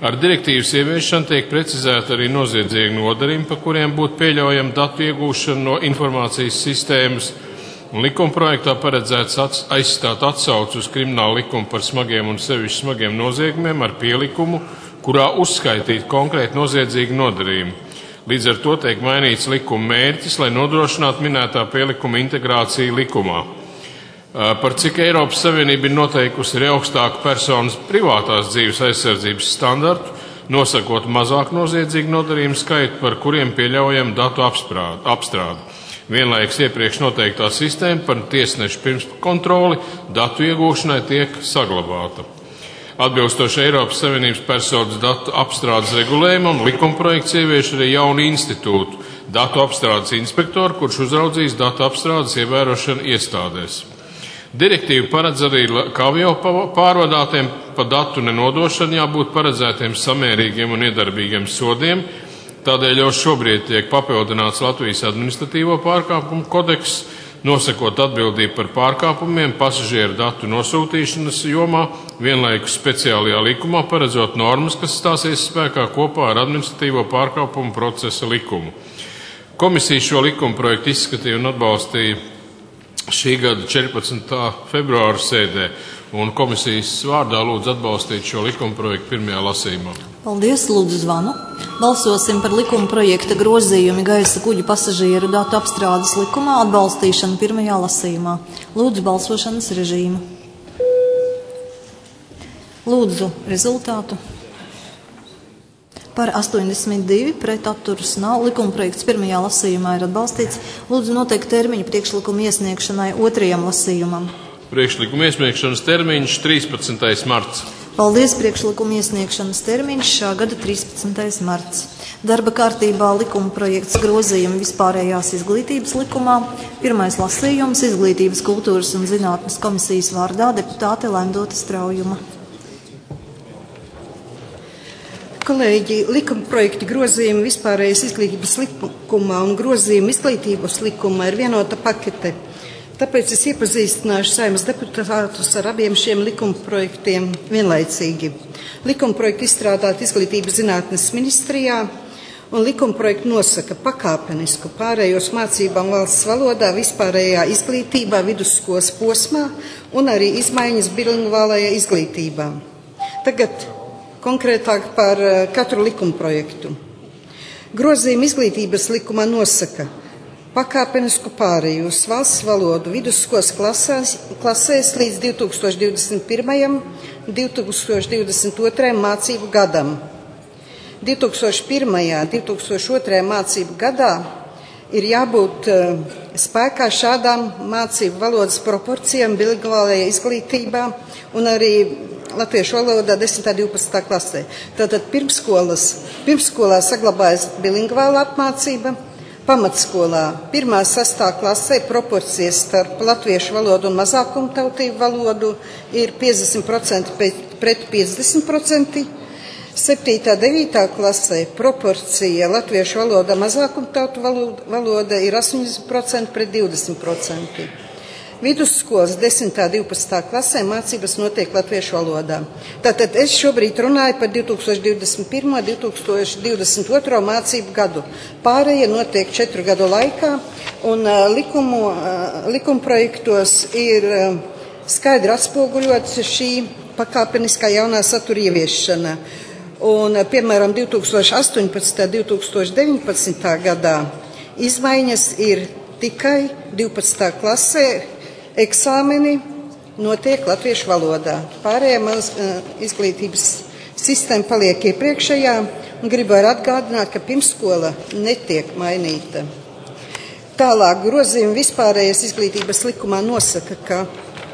Speaker 8: Ar direktīvas ieviešanu tiek precizēta arī noziedzīgi nodarījumi, pa kuriem būtu pieļaujama datu iegūšana no informācijas sistēmas, un likumprojektā paredzēts aizstāt atsauci uz kriminālu likumu par smagiem un sevišķi smagiem noziegumiem ar pielikumu, kurā uzskaitīt konkrēti noziedzīgi nodarījumi. Līdz ar to tiek mainīts likuma mērķis, lai nodrošinātu minētā pielikuma integrāciju likumā. Par cik Eiropas Savienība ir noteikusi arī augstāku personas privātās dzīves aizsardzības standartu, nosakot mazāk noziedzīgu nodarījumu skaitu, par kuriem pieļaujam datu apstrādi. Vienlaikus iepriekš noteiktā sistēma par tiesnešu pirmskontroli datu iegūšanai tiek saglabāta. Atbilstoši Eiropas Savienības personas datu apstrādes regulējumam, likumprojekts ievieš arī jaunu institūtu – datu apstrādes inspektoru, kurš uzraudzīs datu apstrādes ievērošanu iestādēs. Direktīva paredz arī, ka avio pārvadātiem pa datu nenodošanu jābūt paredzētiem samērīgiem un iedarbīgiem sodiem, tādēļ jau šobrīd tiek papildināts Latvijas administratīvo pārkāpumu kodeks, nosakot atbildību par pārkāpumiem pasažieru datu nosūtīšanas jomā, vienlaikus speciālajā likumā paredzot normas, kas stāsies spēkā kopā ar administratīvo pārkāpumu procesa likumu. Komisija šo likumprojektu izskatīja un atbalstīja šī gada četrpadsmitā februāra sēdē, un komisijas vārdā lūdzu atbalstīt šo likumprojektu pirmajā lasījumā.
Speaker 1: Paldies, lūdzu zvanu. Balsosim par likumprojekta grozījumi gaisa kuģu pasažieru datu apstrādes likumā atbalstīšanu pirmajā lasījumā. Lūdzu balsošanas režīmu. Lūdzu rezultātu. Par astoņdesmit divi, pret atturas nav. Likumprojekts pirmajā lasījumā ir atbalstīts. Lūdzu noteikt termiņu priekšlikumu iesniegšanai otrajam lasījumam.
Speaker 8: Priekšlikuma iesniegšanas termiņš trīspadsmitais marts.
Speaker 1: Paldies, priekšlikuma iesniegšanas termiņš šā gada trīspadsmitais marts. Darba kārtībā likumprojekts grozījumi vispārējās izglītības likumā. Pirmais lasījums Izglītības, kultūras un zinātnes komisijas vārdā deputāte Laimdota Straujuma.
Speaker 9: Kolēģi, likumprojekti grozījumi vispārējais izglītības likumā un grozījumi izglītības likumā ir vienota pakete. Tāpēc es iepazīstināšu Saeimas deputātus ar abiem šiem likumprojektiem vienlaicīgi. Likumprojekti izstrādāt Izglītības zinātnes ministrijā, un likumprojekti nosaka pakāpenisku pārējos mācībām valsts valodā vispārējā izglītībā vidusskolas posmā un arī izmaiņas bilingvālajā izglītībā. Tagad konkrētāk par katru likumprojektu. Grozījumi izglītības likumā nosaka pakāpenisku pārēju uz valsts valodu vidusskolas klasēs, klasēs līdz divi tūkstoši divdesmit pirmajam un divi tūkstoši divdesmit otrajam mācību gadam. divi tūkstoši pirmajā un divi tūkstoši otrajā mācību gadā ir jābūt uh, spēkā šādām mācību valodas proporcijām bilingvālajā izglītībā un arī latviešu valodā desmitā un divpadsmitā klasē. Tātad pirmskolas, pirmskolā saglabājas bilingvāla apmācība, pamatskolā pirmā sastā klasē proporcijas starp latviešu valodu un mazākumtautību valodu ir piecdesmit procenti pret piecdesmit procenti, septītā devītā klasē proporcija latviešu valoda mazākumtautu valoda ir astoņdesmit procenti pret divdesmit procenti. Vidusskolas desmitā un divpadsmitā klasē mācības notiek latviešu valodā. Tātad es šobrīd runāju par divi tūkstoši divdesmit pirmo un divi tūkstoši divdesmit otro mācību gadu. Pārējie notiek četru gadu laikā, un uh, likumu, uh, likumprojektos ir uh, skaidri atspoguļots šī pakāpeniskā jaunā satura ieviešana. Un, uh, piemēram, divi tūkstoši astoņpadsmitā un divi tūkstoši deviņpadsmitā gadā izmaiņas ir tikai divpadsmitā klasē. Eksāmeni notiek latviešu valodā. Pārējā maz, uh, izglītības sistēma paliek iepriekšējā, un gribu arī atgādināt, ka pirmskola netiek mainīta. Tālāk grozījumi vispārējais izglītības likumā nosaka, ka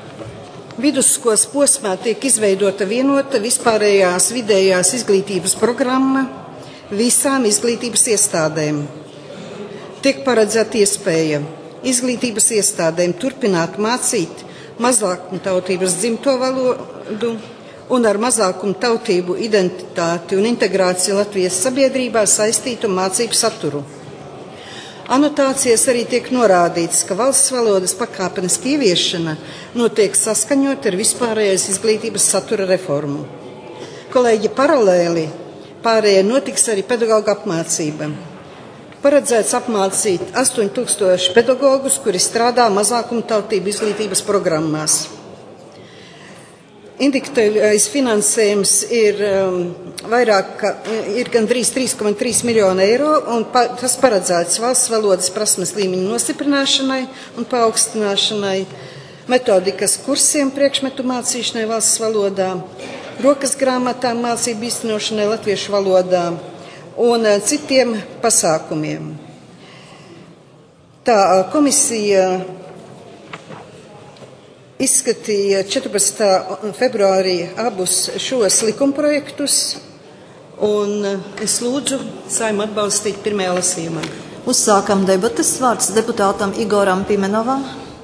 Speaker 9: vidusskolas posmā tiek izveidota vienota vispārējās vidējās izglītības programma visām izglītības iestādēm. Tiek paredzēta iespēja izglītības iestādēm turpināt mācīt mazākumtautības dzimto valodu un ar mazākumtautību identitāti un integrāciju Latvijas sabiedrībā saistītu mācību saturu. Anotācijas arī tiek norādīts, ka valsts valodas pakāpeniska ieviešana notiek saskaņot ar vispārējais izglītības satura reformu. Kolēģi, paralēli pārējai notiks arī pedagoģa apmācība. Paredzēts apmācīt astoņi tūkstoši pedagogus, kuri strādā mazākumtautību izglītības programmās. Indikatīvais finansējums ir um, vairāk, ir gandrīz trīs komats trīs miljoni eiro, un pa, tas paredzēts valsts valodas prasmes līmeņa nostiprināšanai un paaugstināšanai, metodikas kursiem priekšmetu mācīšanai valsts valodā, rokas grāmatām mācību īstenošanai latviešu valodā un citiem pasākumiem. Tā komisija izskatīja četrpadsmitā februārī abus šos likumprojektus, un es lūdzu Saeimu atbalstīt pirmajā lasījumā.
Speaker 1: Uzsākam debates. Vārds deputātam Igoram Pimenovam.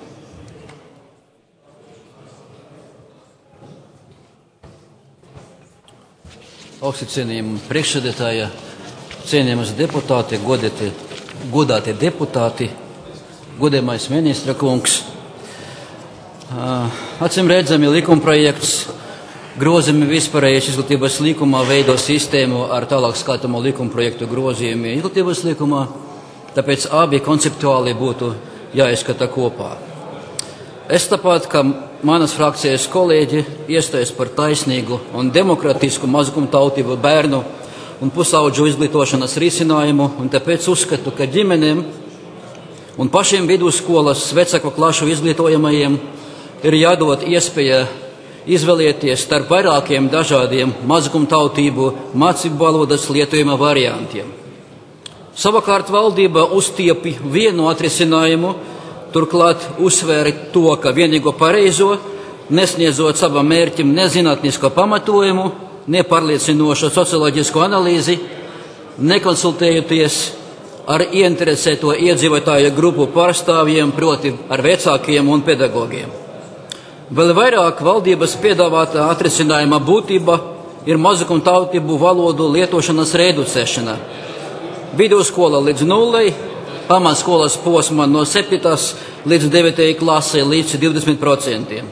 Speaker 10: Augsti cienījumi priekšsēdētāja, cienījamas deputāti, godēti, godāti deputāti, godējamais ministra kungs. Acīm redzami likumprojekts grozījumi vispārējais izglītības likumā veido sistēmu ar tālāk skatāmo likumprojektu grozījumi izglītības likumā, tāpēc abi konceptuāli būtu jāizskata kopā. Es tāpat, kā manas frakcijas kolēģi, iestājas par taisnīgu un demokratisku mazākumtautību bērnu un pusaudžu izglītošanas risinājumu, un tāpēc uzskatu, ka ģimenēm un pašiem vidusskolas vecāku klašu izglītojamajiem ir jādod iespēja izvēlēties starp vairākiem dažādiem mazākumtautību mācību valodas lietojuma variantiem. Savukārt valdība uzstiepi vienu atrisinājumu, turklāt uzsvēra to, ka vienīgo pareizo, nesniedzot savam mērķim nezinātnisko pamatojumu, nepārliecinošu socioloģisku analīzi, nekonsultējoties ar ieinteresēto iedzīvotāju grupu pārstāvjiem, proti ar vecākiem un pedagogiem. Vēl vairāk valdības piedāvātā atrisinājuma būtība ir mazākumtautību valodu lietošanas reducēšana. Vidusskola līdz nullei, pamatskolas posma no septītās līdz devītajai klasei līdz divdesmit procentiem.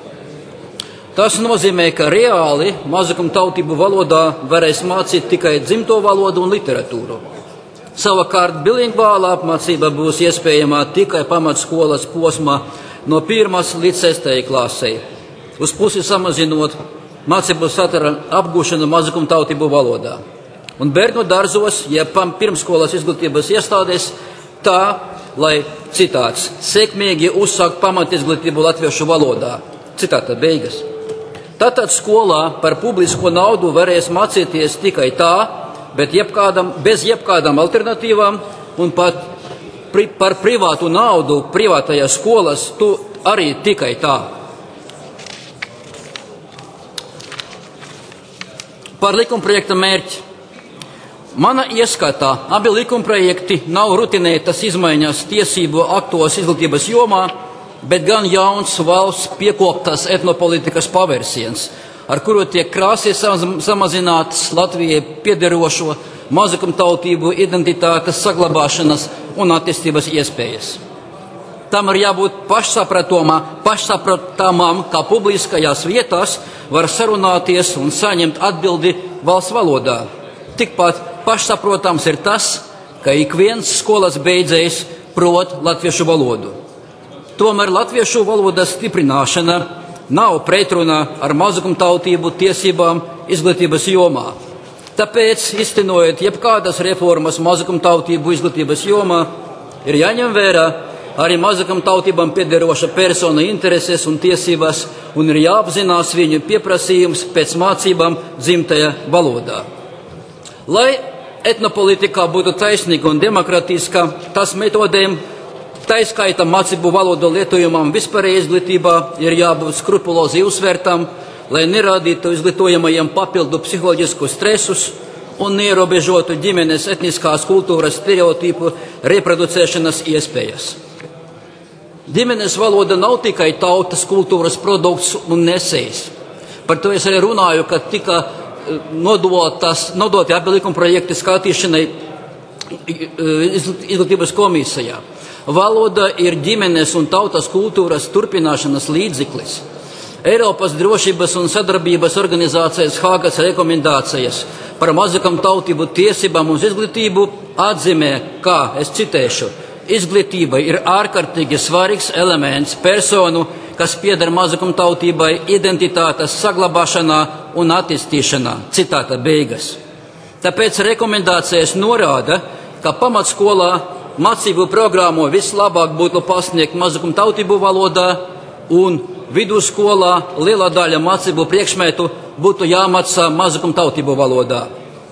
Speaker 10: Tas nozīmē, ka reāli mazākumtautību valodā varēs mācīt tikai dzimto valodu un literatūru. Savukārt bilingvāla apmācība būs iespējama tikai pamatskolas posmā no pirmās līdz sestajai klasei, uz pusi samazinot mācību satura apgūšanu mazākumtautību valodā. Un bērnu dārzos, ja pirmskolas izglītības iestādēs, tā, lai, citāts, sekmīgi uzsākt pamatizglītību latviešu valodā. Citāta beigas. Tātad skolā par publisko naudu varēs mācīties tikai tā, bet jebkādam, bez jebkādām alternatīvām, un pat pri, par privātu naudu privātajās skolas tu arī tikai tā. Par likumprojekta mērķi. Mana ieskatā abi likumprojekti nav rutinētas izmaiņas tiesību aktos izglītības jomā, bet gan jauns valsts piekoptas etnopolitikas pavērsiens, ar kuru tiek krāsi samazinātas Latvijai piederošo mazākumtautību identitātes saglabāšanas un attīstības iespējas. Tam ir jābūt pašsaprotamām, kā publiskajās vietās var sarunāties un saņemt atbildi valsts valodā. Tikpat pašsaprotams ir tas, ka ik viens skolas beidzējs prot latviešu valodu. Tomēr latviešu valodas stiprināšana nav pretrunā ar mazākumtautību tiesībām izglītības jomā. Tāpēc, iztenojot jebkādas reformas mazākumtautību izglītības jomā, ir jāņem vērā arī mazākumtautībām piederoša persona intereses un tiesības, un ir jāapzinās viņu pieprasījums pēc mācībām dzimtajā valodā. Lai etnopolitikā būtu taisnīga un demokratiska, tas metodēm, taiskaita mācību valodu lietojumam vispārējā izglītībā, ir jābūt skrupulozi uzsvērtam, lai neradītu izglītojamajiem papildu psiholoģisku stresus un neierobežotu ģimenes etniskās kultūras stereotipu reproducēšanas iespējas. Ģimenes valoda nav tikai tautas kultūras produkts un nesējs. Par to es arī runāju, kad tika nodotas, nodoti abi likumprojekti skatīšanai izglītības komisijā. Valoda ir ģimenes un tautas kultūras turpināšanas līdzeklis. Eiropas drošības un sadarbības organizācijas Hāgas rekomendācijas par mazākam tautību tiesībām uz izglītību atzīmē, kā, es citēšu, izglītība ir ārkārtīgi svarīgs elements personu, kas pieder mazākam tautībai, identitātes saglabāšanā un attīstīšanā. Citāta beigas. Tāpēc rekomendācijas norāda, ka pamatskolā mācību programmu vislabāk būtu pasniegt mazākam tautību valodā un vidusskolā liela daļa mācību priekšmetu būtu jāmācā mazākam tautību valodā.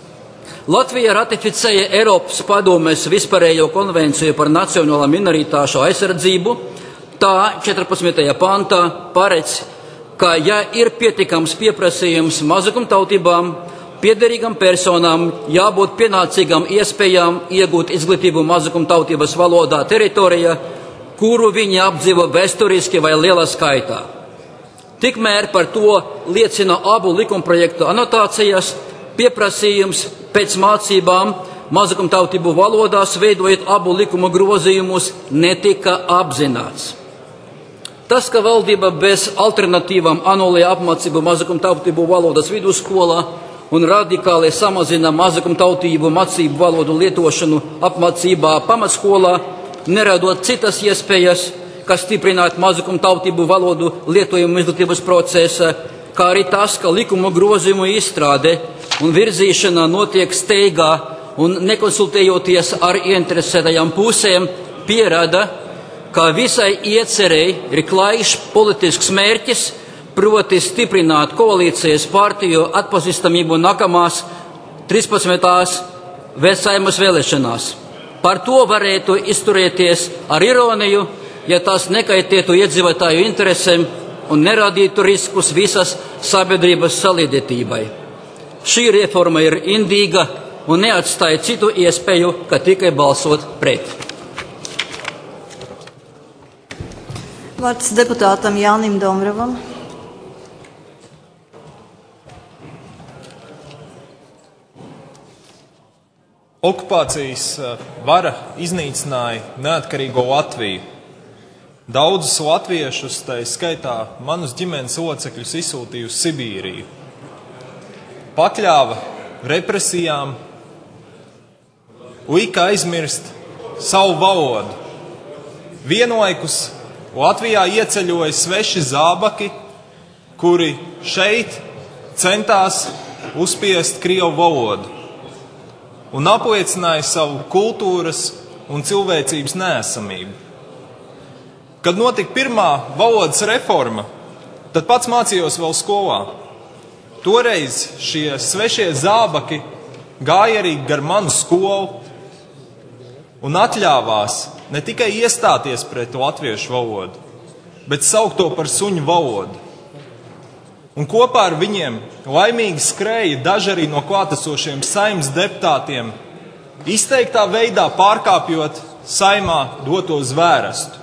Speaker 10: Latvija ratificēja Eiropas padomes vispārējo konvenciju par nacionālo minoritāšu aizsardzību. Tā četrpadsmitajā pantā paredz, ka, ja ir pietiekams pieprasījums mazākam tautībām, piederīgam personām jābūt pienācīgam iespējām iegūt izglītību mazākam tautības valodā teritorijā, kuru viņi apdzīvo vēsturiski vai lielā skaitā. Tikmēr par to liecina abu likumprojektu anotācijas, pieprasījums pēc mācībām mazākam tautību valodās, veidojot abu likumu grozījumus, netika apzināts. Tas, ka valdība bez alternatīvām anulē apmācību mazākam tautību valodas vidusskolā un radikāli samazina mazākam tautību mācību valodu lietošanu apmācībā pamatskolā, neradot citas iespējas, kas stiprinātu mazākam tautību valodu lietojumu izglītības procesa, kā arī tas, ka likumu grozījumu izstrāde un virzīšana notiek steigā un nekonsultējoties ar ieinteresētajām pusēm, pierāda, ka visai iecerēji ir klājš politisks mērķis, proti stiprināt koalīcijas partiju atpazīstamību nākamās trīspadsmitās Saeimas vēlēšanās. Par to varētu izturēties ar ironiju, ja tas nekaitētu iedzīvotāju interesēm un neradītu riskus visas sabiedrības saliedētībai. Šī reforma ir indīga un neatstāja citu iespēju, ka tikai balsot pret.
Speaker 1: Vārds deputātam Jānim Domravam.
Speaker 11: Okupācijas vara iznīcināja neatkarīgo Latviju. Daudzus latviešus, tā skaitā manus ģimenes locekļus, izsūtīja uz Sibīriju. Pakļāva represijām, lika aizmirst savu valodu. Vienlaikus Latvijā ieceļoja sveši zābaki, kuri šeit centās uzspiest krievu valodu un apliecināja savu kultūras un cilvēcības neesamību. Kad notika pirmā valodas reforma, tad pats mācījos vēl skolā. Toreiz šie svešie zābaki gāja arī gar manu skolu un atļāvās ne tikai iestāties pret latviešu valodu, bet saukt to par suņu valodu. Un kopā ar viņiem laimīgi skrēja daži arī no klātesošiem Saeimas deputātiem, izteiktā veidā pārkāpjot Saeimā doto zvērestu.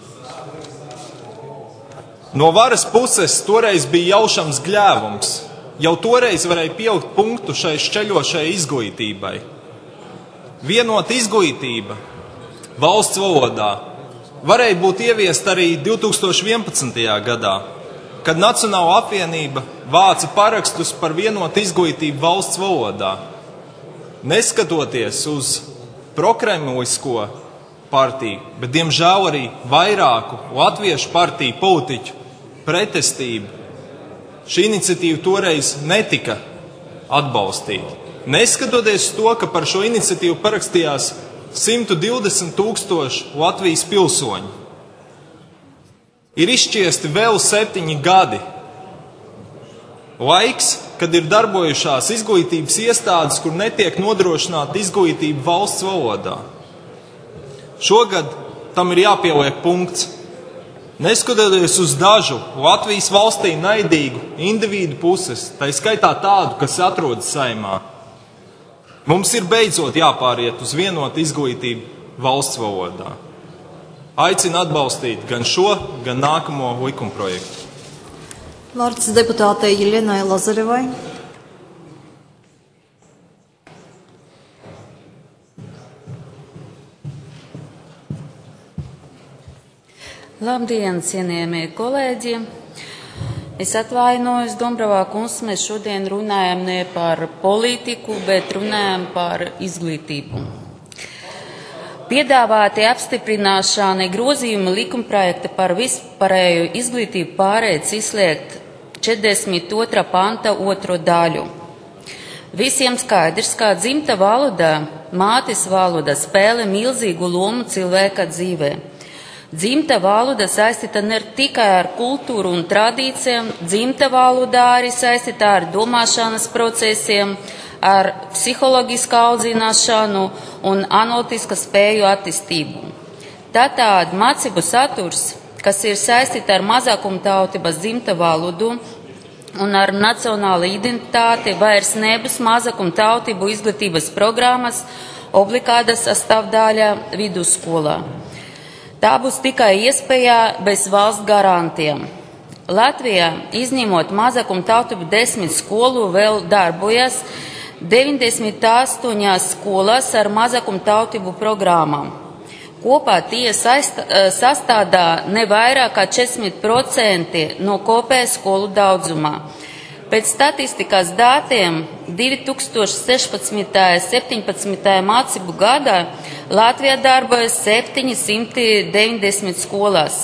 Speaker 11: No varas puses toreiz bija jaušams gļēvums. Jau toreiz varēja pielikt punktu šai šķeļošai izglītībai. Vienota izglītība valsts valodā varēja būt ieviest arī divtūkstoš vienpadsmitajā gadā, kad Nacionāla apvienība vāca parakstus par vienotu izglītību valsts valodā. Neskatoties uz prokremlisko partiju, bet diemžēl arī vairāku latviešu partiju politiķu pretestību, šī iniciatīva toreiz netika atbalstīta. Neskatoties uz to, ka par šo iniciatīvu parakstījās simt divdesmit tūkstoši Latvijas pilsoņu. Ir izšķiesti vēl septiņi gadi. Laiks, kad ir darbojušās izglītības iestādes, kur netiek nodrošināta izglītība valsts valodā. Šogad tam ir jāpieliek punkts. Neskatoties uz dažu Latvijas valstī naidīgu individu puses, tā skaitā tādu, kas atrodas Saeimā, mums ir beidzot jāpāriet uz vienotu izglītību valsts valodā. Aicinu atbalstīt gan šo, gan nākamo likumprojektu.
Speaker 1: Vārds deputātei Jeļenai Lazarevai.
Speaker 12: Labdien, cienījamie kolēģi! Es atvainojos, Dombrovā kungs, mēs šodien runājam ne par politiku, bet runājam par izglītību. Piedāvāti apstiprināšanai grozījuma likumprojekta par vispārējo izglītību pārēdz izslēgt četrdesmit otrā panta otro daļu. Visiem skaidrs, kā dzimta valodā, mātes valoda spēlē milzīgu lomu cilvēka dzīvē. Dzimta valoda saistīta ne tikai ar kultūru un tradīcijām, dzimta valodā arī saistīta ar domāšanas procesiem, ar psiholoģisku audzināšanu un analītisku spēju attīstību. Tātad mācību saturs, kas ir saistīta ar mazākumtautības dzimta valodu un ar nacionālu identitāti, vairs nebūs mazākumtautību izglītības programmas obligāta sastāvdaļa vidusskolā. Tā būs tikai iespēja bez valsts garantijām. Latvijā, izņemot mazākumtautību desmit skolu, vēl darbojas deviņdesmit astoņas skolas ar mazākumtautību programmām. Kopā tie sastādā ne vairāk kā četrdesmit procenti no kopējā skolu daudzumā. Pēc statistikas datiem divi tūkstoši sešpadsmitajā septiņpadsmitajā mācību gadā Latvijā darbojas septiņsimt deviņdesmit skolās.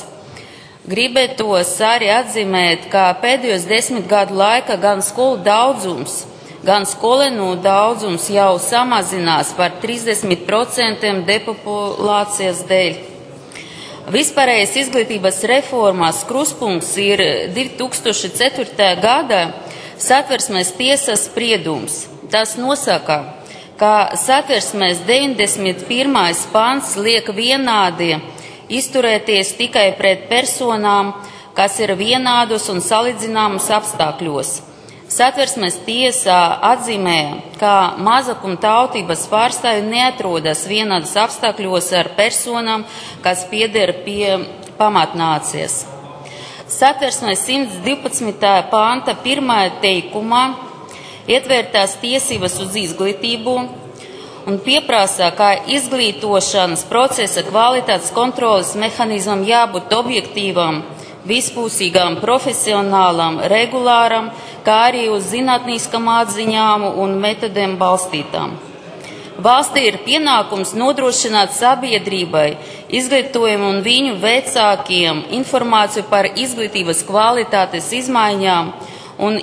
Speaker 12: Gribētos arī atzīmēt, ka pēdējos desmit gadu laikā gan skolu daudzums, gan skolēnu daudzums jau samazinās par trīsdesmit procentiem depopulācijas dēļ. Vispārējais izglītības reformās kruspunkts ir divi tūkstoši ceturtajā gadā Satversmes tiesas spriedums. Tas nosaka, ka Satversmes deviņdesmit pirmais pants liek vienādi izturēties tikai pret personām, kas ir vienādos un salīdzināmus apstākļos. Satversmes tiesā atzīmēja, ka mazākumtautības pārstāvji neatrodas vienādos apstākļos ar personām, kas pieder pie pamatnācijas. Satversmes simts divpadsmitā panta pirmajā teikumā ietvērtās tiesības uz izglītību un pieprasa, ka izglītošanas procesa kvalitātes kontroles mehānismam jābūt objektīvam, vispusīgam, profesionālam, regulāram, kā arī uz zinātniskām atziņām un metodēm balstītām. Valstī ir pienākums nodrošināt sabiedrībai, izglītojumu un viņu vecākiem informāciju par izglītības kvalitātes izmaiņām un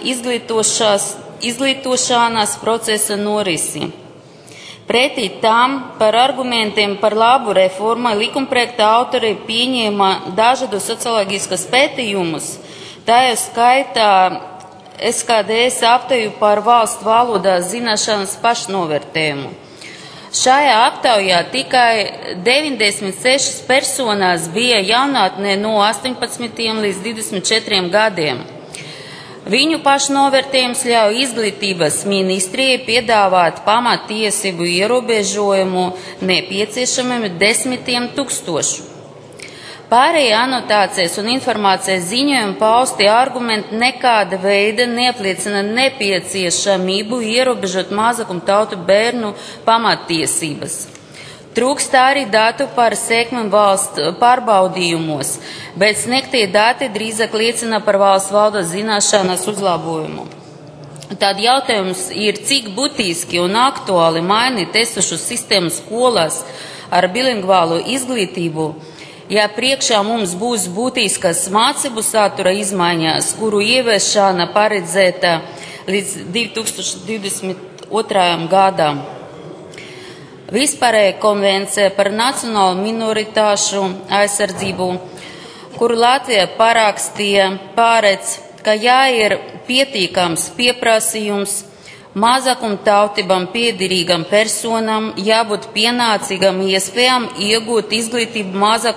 Speaker 12: izglītošanas procesa norisi. Pretī tam par argumentiem par labu reformu likumprojekta autori pieņēma dažādus socioloģiskus pētījumus, tajā skaitā S K D S aptauju par valsts valodas zināšanas pašnovērtējumu. Šajā aptaujā tikai deviņdesmit sešas personās bija jaunatnē no astoņpadsmitiem līdz divdesmit četriem gadiem. Viņu pašnovērtējums ļauj izglītības ministrijai piedāvāt pamattiesību ierobežojumu nepieciešamiem desmitiem tūkstošu. Pārējie anotācijas un informācijas ziņojumi pausti argumenti nekāda veida neapliecina nepieciešamību ierobežot mazākumtautu bērnu pamattiesības. Trūkst arī datu par sekmēm valsts pārbaudījumos, bet sniegtie dati drīzāk liecina par valsts valodas zināšanas uzlabojumu. Tad jautājums ir, cik būtiski un aktuāli mainīt esošu sistēmu skolās ar bilingvālu izglītību, ja priekšā mums būs būtiskas mācību satura izmaiņas, kuru ieviešana paredzēta līdz divi tūkstoši divdesmit otrajam gadam. Vispārēja konvencija par nacionālo minoritāšu aizsardzību, kuru Latvija parakstīja, paredz, ka jāir pietiekams pieprasījums mazākumtautībām piederīgam personām, jābūt pienācīgam iespējām iegūt izglītību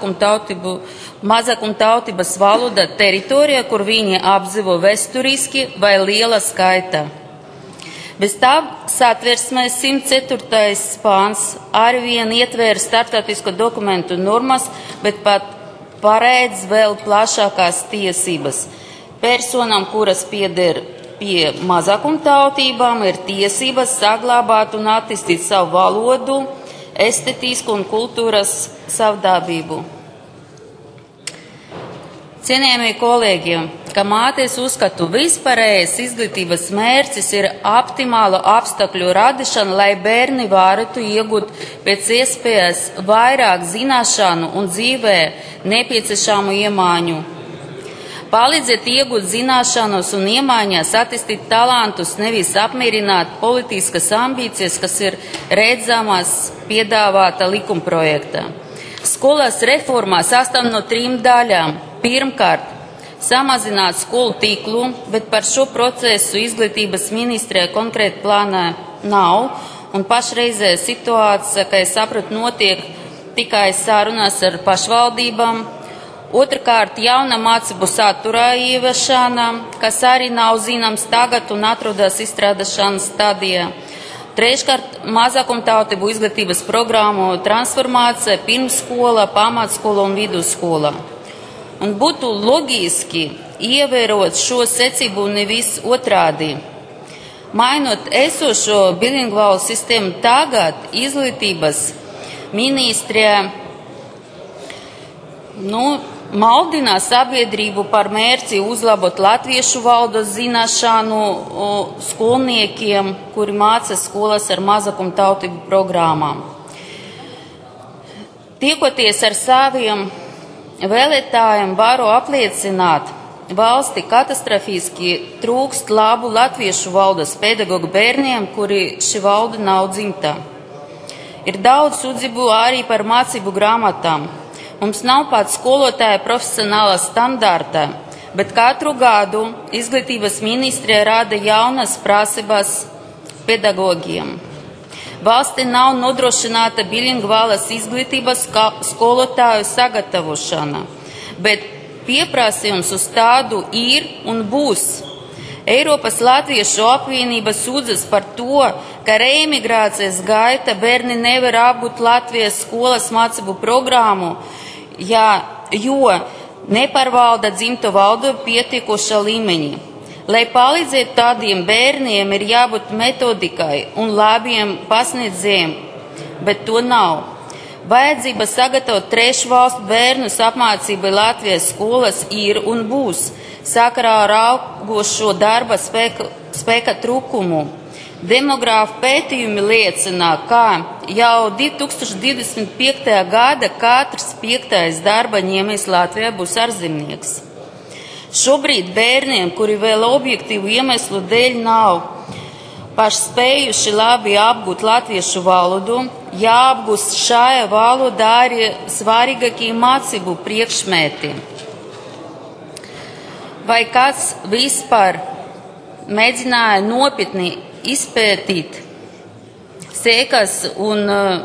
Speaker 12: mazākumtautības valodā teritorijā, kur viņi apdzīvo vēsturiski vai liela skaitā. Bez tā Satversmē simt ceturtais pāns arī vien ietvēra starptautisko dokumentu normas, bet pat paredz vēl plašākās tiesības. Personām, kuras pieder pie mazākumtautībām, ir tiesības saglabāt un attīstīt savu valodu, estetisku un kultūras savdabību. Cienījamie kolēģi, ka mātes uzskatu vispārējais izglītības mērķis ir optimālu apstākļu radīšana, lai bērni varētu iegūt pēc iespējas vairāk zināšanu un dzīvē nepieciešamu iemaņu. Palīdzēt iegūt zināšanas un iemaņas, attīstīt talantus, nevis apmierināt politiskas ambīcijas, kas ir redzamas piedāvāta likumprojekta. Skolas reformā sastāv no trim daļām. Pirmkārt, samazināt skolu tīklu, bet par šo procesu izglītības ministrijā konkrēti plānā nav, un pašreizējā situācija, kā es sapratu, notiek tikai sarunas ar pašvaldībām. Otrkārt, jauna mācību satura ieviešana, kas arī nav zināms tagad un atrodas izstrādāšanas stadijā. Treškārt, mazākumtautību izglītības programmu transformācija, pirmsskola, pamatskola un vidusskola. Un būtu loģiski ievērot šo secību nevis otrādi. Mainot esošo bilingvālu sistēmu tagad, izglītības ministrijā nu, maldina sabiedrību par mērķi uzlabot latviešu valodas zināšanu skolniekiem, kuri mācās skolas ar mazākumtautību programmām. Tiekoties ar saviem vēlētājiem varu apliecināt, valsti katastrofiski trūkst labu latviešu valodas pedagogu bērniem, kuri šī valoda nav dzimta. Ir daudz sūdzību arī par mācību grāmatām. Mums nav pat skolotāja profesionāla standarta, bet katru gadu izglītības ministrija rada jaunas prasības pedagogiem. Valstī nav nodrošināta bilingvālas izglītības skolotāju sagatavošana, bet pieprasījums uz tādu ir un būs. Eiropas Latviešu apvienība sūdzas par to, ka reemigrācijas gaita bērni nevar apgūt Latvijas skolas mācību programmu, ja, jo nepārvalda dzimto valodu pietiekošā līmeņa. Lai palīdzētu tādiem bērniem, ir jābūt metodikai un labiem pasniedzējiem, bet to nav. Vajadzība sagatavot trešu valstu bērnus apmācībai Latvijas skolas ir un būs, sakarā ar augošo darba spēka, spēka trūkumu. Demogrāfu pētījumi liecina, ka jau divi tūkstoši divdesmit piektajā gada katrs piektais darba ņēmējs Latvijā būs ārzemnieks. Šobrīd bērniem, kuri vēl objektīvu iemeslu dēļ nav paši spējuši labi apgūt latviešu valodu, jāapgūst šajā valodā arī svarīgākie mācību priekšmeti. Vai kāds vispār mēģināja nopietni izpētīt sekas un uh,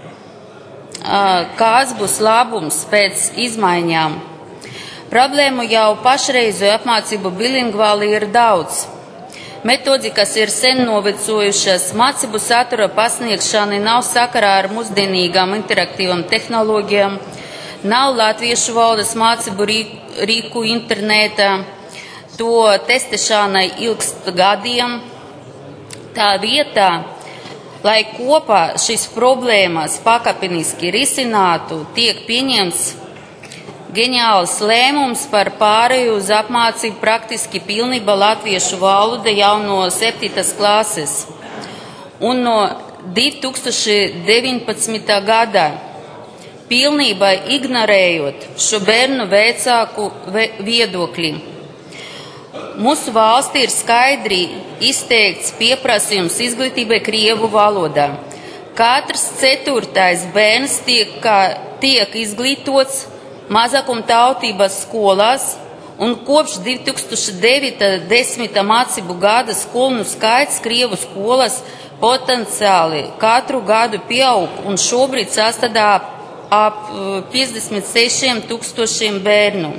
Speaker 12: kāds būs labums pēc izmaiņām? Problēmu jau pašreizu apmācību bilingvāli ir daudz. Metodikas ir sen novecojušas, mācību satura pasniegšana nav sakarā ar mūsdienīgām interaktīvām tehnoloģijām, nav latviešu valodas mācību rīku internetā, to testēšanai ilgst gadiem. Tā vietā, lai kopā šīs problēmas pakāpeniski risinātu, tiek pieņemts ģeniāls lēmums par pāreju uz apmācību praktiski pilnībā latviešu valoda jau no septītas klases. Un no divi tūkstoši deviņpadsmitā gada pilnībā ignorējot šo bērnu vecāku viedokļi. Mūsu valstī ir skaidri izteikts pieprasījums izglītībai Krievu valodā. Katrs ceturtais bērns tiek, tiek izglītots mazākumtautības skolās, un kopš divi tūkstoši desmitā mācību gada skolnu skaits Krievu skolas potenciāli katru gadu pieaug, un šobrīd sastāv ap piecdesmit sešiem tūkstošiem bērnu.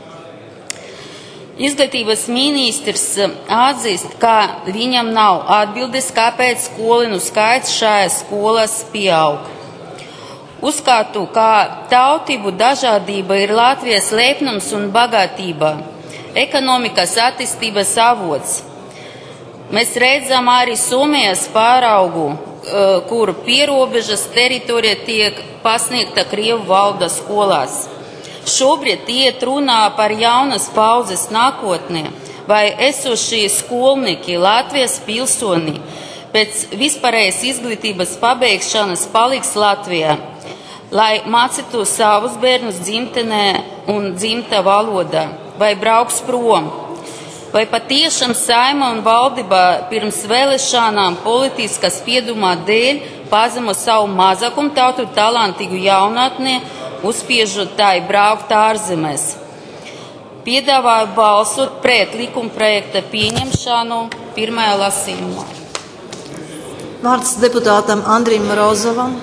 Speaker 12: Izglītības ministrs atzīst, ka viņam nav atbildes, kāpēc skolēnu skaits šajā skolās pieaug. Uzskatu, ka tautību dažādība ir Latvijas lepnums un bagātība, ekonomikas attīstības avots. Mēs redzam arī Somijas pāraugu, kur pierobežas teritorija tiek pasniegta Krievu valodas skolās. Šobrīd iet runā par jaunas paudzes nākotnē, vai esošie skolnieki Latvijas pilsoni pēc vispārējas izglītības pabeigšanas paliks Latvijā, lai mācītu savus bērnus dzimtenē un dzimta valodā, vai brauks prom. Vai patiešām Saeima un valdība pirms vēlēšanām politiskā spiedumā dēļ pazemo savu mazākumtautu talantīgu jaunatni, uzspiežot tai braukt ārzemēs? Piedāvāju balsot pret likumprojekta pieņemšanu pirmajā lasījumā.
Speaker 1: Vārds deputātam Andrim Rozovam.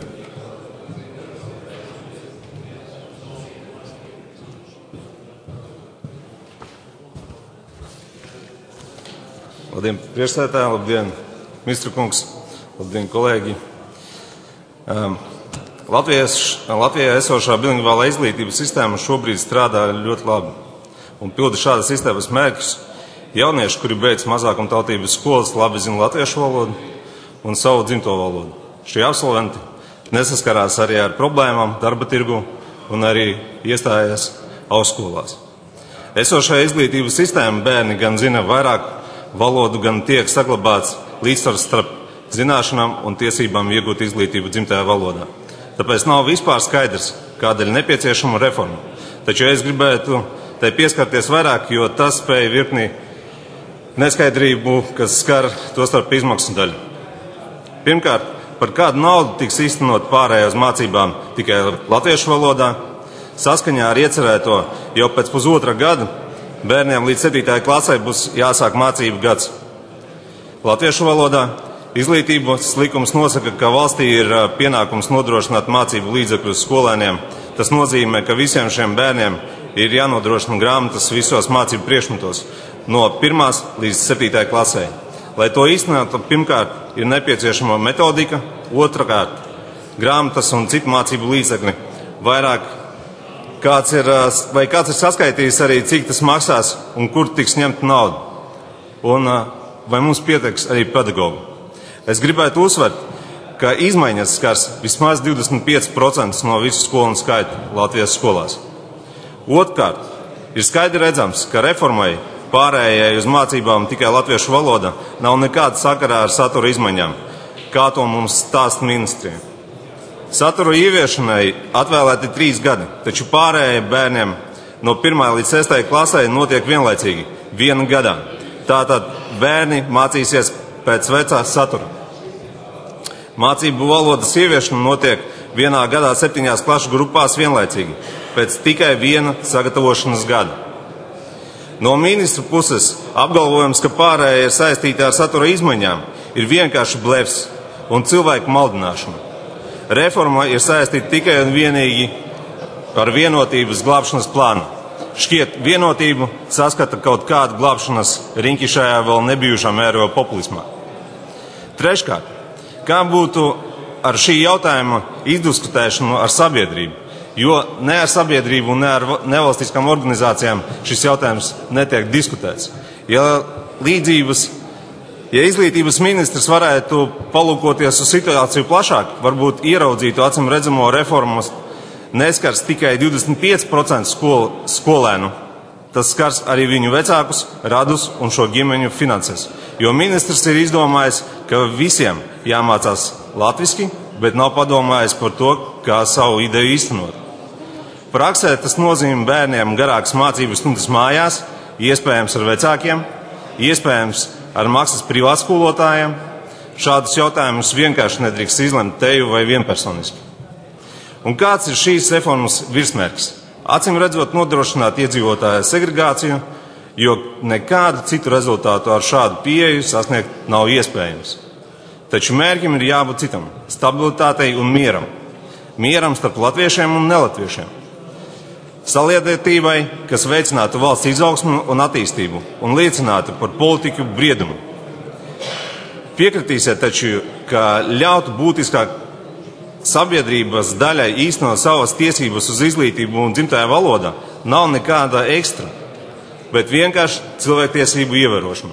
Speaker 13: Labdien, priekšsēdētāji, labdien, ministra kungs, labdien, kolēģi. Um, Latvijas, Latvijā esošā bilingvālā izglītības sistēma šobrīd strādā ļoti labi un pilda šāda sistēmas mērķus. Jaunieši, kuri beidz mazākumtautības skolas, labi zina latviešu valodu un savu dzimto valodu. Šie absolventi nesaskarās arī ar problēmām darba tirgu un arī iestājas augstskolās. Esošajā izglītības sistēma bērni gan zina vairāk valodu, gan tiek saglabāts līdzsvars starp zināšanām un tiesībām iegūt izglītību dzimtajā valodā. Tāpēc nav vispār skaidrs, kādēļ nepieciešama reforma. Taču es gribētu tai pieskarties vairāk, jo tas spēja virkni neskaidrību, kas skar to starp izmaksu daļu. Pirmkārt, par kādu naudu tiks īstenot pārējās mācībām tikai latviešu valodā. Saskaņā ar iecerēto jau pēc pusotra gada bērniem līdz septītajai klasē būs jāsāk mācību gads. Latviešu valodā izglītības likums nosaka, ka valstī ir pienākums nodrošināt mācību līdzekļus skolēniem. Tas nozīmē, ka visiem šiem bērniem ir jānodrošina grāmatas visos mācību priekšmetos no pirmās līdz septītajai klasē. Lai to īstenotu, pirmkārt ir nepieciešama metodika, otrkārt grāmatas un citu mācību līdzekļi. Vairāk Kāds ir, vai kāds ir saskaitījis arī, cik tas maksās un kur tiks ņemta nauda? Un vai mums pietiks arī pedagogu? Es gribētu uzsvert, ka izmaiņas skars vismaz divdesmit pieci procenti no visu skolēnu skaita Latvijas skolās. Otrkārt, ir skaidri redzams, ka reformai pārējai uz mācībām tikai latviešu valoda nav nekāda sakarā ar satura izmaiņām, kā to mums stāsta ministrija. Satura ieviešanai atvēlēti trīs gadi, taču pārējai bērniem no pirmā līdz sestajai klasē notiek vienlaicīgi, viena gadā. Tātad bērni mācīsies pēc vecā satura. Mācību valodas ieviešana notiek vienā gadā septiņās klašu grupās vienlaicīgi, pēc tikai viena sagatavošanas gada. No ministra puses apgalvojums, ka pārējai ir saistīti ar satura izmaiņām, ir vienkārši blefs un cilvēku maldināšana. Reforma ir saistīta tikai un vienīgi ar vienotības glābšanas plānu. Šķiet, vienotību saskata kaut kādu glābšanas riņķi šajā vēl nebijušā mēroga populismā. Treškārt, kā būtu ar šī jautājuma izdiskutēšanu ar sabiedrību, jo ne ar sabiedrību un ne ar nevalstiskām organizācijām šis jautājums netiek diskutēts. Ja līdzības Ja izglītības ministrs varētu palūkoties uz situāciju plašāk, varbūt ieraudzītu acīm redzamo reformas neskars tikai divdesmit pieci procenti skol, skolēnu. Tas skars arī viņu vecākus, radus un šo ģimeņu finanses. Jo ministrs ir izdomājis, ka visiem jāmācās latviski, bet nav padomājis par to, kā savu ideju īstenot. Praksē tas nozīmē bērniem garākas mācību stundas mājās, iespējams ar vecākiem, iespējams ar maksas privātskolotājiem. Šādus jautājumus vienkārši nedrīkst izlemt teju vai vienpersoniski. Un kāds ir šīs reformas virsmērķis? Acīm redzot nodrošināt iedzīvotāju segregāciju, jo nekādu citu rezultātu ar šādu pieeju sasniegt nav iespējams. Taču mērķim ir jābūt citam – stabilitātei un mieram. Mieram starp latviešiem un nelatviešiem. Saliedētībai, kas veicinātu valsts izaugsmu un attīstību un liecinātu par politiku briedumu. Piekritīsiet taču, ka ļautu būtiskāk sabiedrības daļai īstenot savas tiesības uz izglītību un dzimtajā valodā nav nekāda ekstra, bet vienkārši cilvēktiesību ievērošana.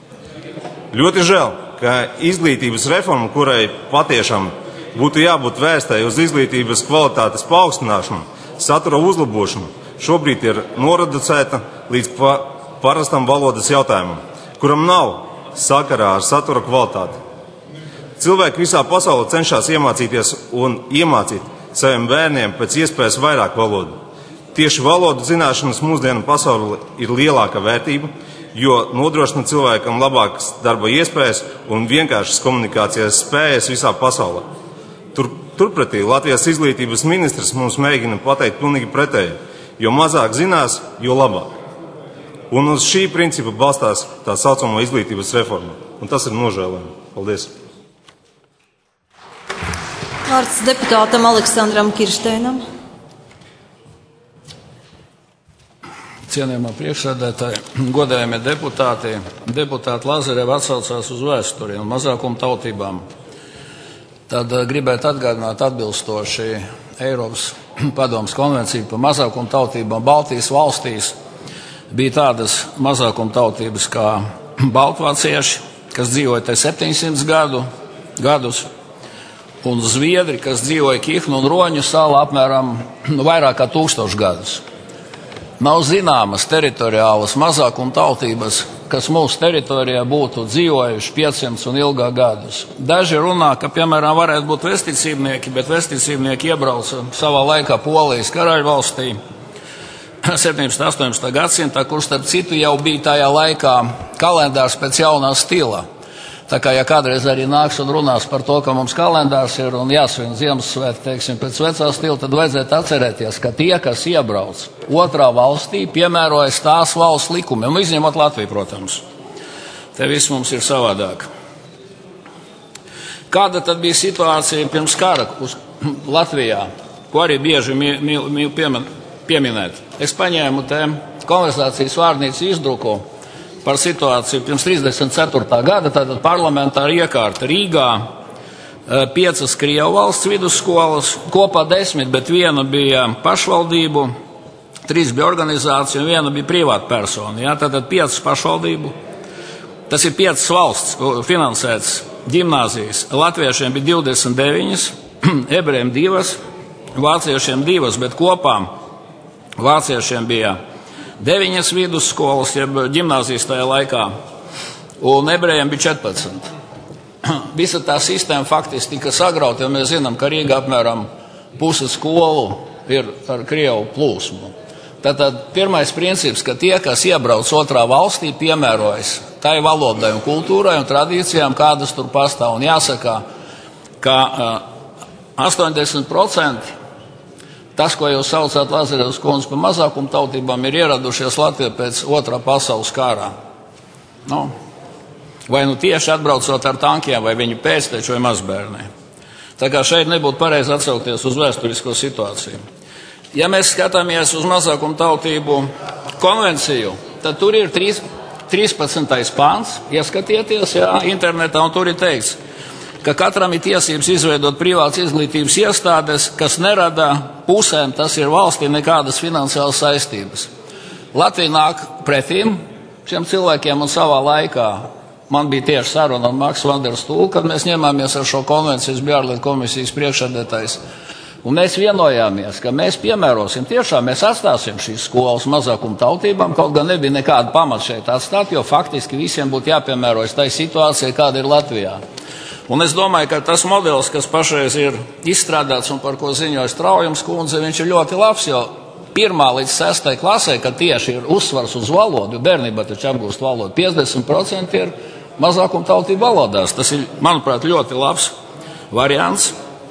Speaker 13: Ļoti žēl, ka izglītības reforma, kurai patiešām būtu jābūt vērstai uz izglītības kvalitātes paaugstināšanu, satura uzlabošana šobrīd ir noreducēta līdz pa parastam valodas jautājumam, kuram nav sakarā ar satura kvalitāti. Cilvēki visā pasaulē cenšas iemācīties un iemācīt saviem bērniem pēc iespējas vairāk valodu. Tieši valodu zināšanas mūsdienu pasaulē ir lielāka vērtība, jo nodrošina cilvēkam labākas darba iespējas un vienkāršas komunikācijas spējas visā pasaulē. Tur, turpretī Latvijas izglītības ministrs mums mēģina pateikt pilnīgi pretēji, jo mazāk zinās, jo labāk. Un uz šī principa balstās tā saucamo izglītības reforma. Un tas ir nožēlojami. Paldies.
Speaker 1: Vārds deputātam Aleksandram Kiršteinam.
Speaker 14: Cienījamā priekšsēdētāja, godējamie deputāti, deputāti Lazareva atsaucās uz vēsturi un mazākumu tautībām. Tad gribētu atgādināt atbilstoši Eiropas padomes konvenciju par mazākumu tautībām Baltijas valstīs. Bija tādas mazākumu tautības kā baltvācieši, kas dzīvoja te septiņsimt gadu, gadus, un zviedri, kas dzīvoja Kihnu un Roņu salā apmēram vairāk kā tūkstošu gadus. Nav zināmas teritoriālas mazākuma tautības, kas mūsu teritorijā būtu dzīvojuši piecsimt un ilgāk gadus. Daži runā, ka, piemēram, varētu būt vesticībnieki, bet vesticībnieki iebrauca savā laikā Polijas karaļvalstī septiņpadsmitā un astoņpadsmitā gadsimtā, kur starp citu jau bija tajā laikā kalendārs pēc jaunā stila. Tā kā, ja kādreiz arī nāks un runās par to, ka mums kalendārs ir un jāsvin Ziemassvētki, teiksim, pēc vecā stila, tad vajadzētu atcerēties, ka tie, kas iebrauc otrā valstī, piemērojas tās valsts likumiem, izņemot Latviju, protams. Te viss mums ir savādāk. Kāda tad bija situācija pirms kara uz Latvijā, ko arī bieži mīl pieminēt? Es paņēmu te konversācijas vārnīcu izdruku par situāciju pirms trīsdesmit ceturtā gada, tātad parlamentāra iekārta Rīgā, piecas Krievu valsts vidusskolas, kopā desmit, bet viena bija pašvaldību, trīs bija organizācija un viena bija privāta persona. Ja? Tātad piecas pašvaldību, tas ir piecas valsts finansētas ģimnāzijas. Latviešiem bija divdesmit deviņas, ebrejiem divas, vāciešiem divas, bet kopā vāciešiem bija deviņas vidusskolas, jeb ģimnāzijas tajā laikā, un ebrejiem bija četrpadsmit. Visa tā sistēma faktiski tika sagrauta, jo mēs zinām, ka Rīgā apmēram puse skolu ir ar Krievu plūsmu. Tātad pirmais princips, ka tie, kas iebrauc otrā valstī, piemērojas tai valodai un kultūrai un tradīcijām, kādas tur pastāv. Un jāsaka, ka astoņdesmit procenti tas, ko jūs saucāt Lazarevas kundze par mazākumu tautībām, ir ieradušies Latvijā pēc otrā pasaules karā. Nu, vai nu tieši atbraucot ar tankiem, vai viņu pēcteči, vai mazbērnē. Tā kā šeit nebūtu pareizi atsaukties uz vēsturisko situāciju. Ja mēs skatāmies uz mazākumu tautību konvenciju, tad tur ir trīspadsmitais pants, ieskatieties, jā, internetā, un tur ir teikts, ka katram ir tiesības izveidot privātas izglītības iestādes, kas nerada pusēm, tas ir valstī, nekādas finansiālas saistības. Latvija nāk pretīm šiem cilvēkiem un savā laikā. Man bija tieši saruna ar Maksu Vanderstūlu, kad mēs ņemāmies ar šo konvenciju, bija ārlietu komisijas priekšsēdētājs. Un mēs vienojāmies, ka mēs piemērosim, tiešām mēs atstāsim šīs skolas mazākumu tautībām, kaut gan nebija nekāda pamata šeit atstāt, jo faktiski visiem būtu jāpiemērojas tai situācijai, kāda ir Latvijā. Un es domāju, ka tas modelis, kas pašreiz ir izstrādāts un par ko ziņoja Straujums kundze, viņš ir ļoti labs, jo pirmā līdz sestai klasē, kad tieši ir uzsvars uz valodu, bērnībā taču apgūst valodu, piecdesmit procenti ir mazākuma tautību valodās. Tas ir, manuprāt, ļoti labs variants.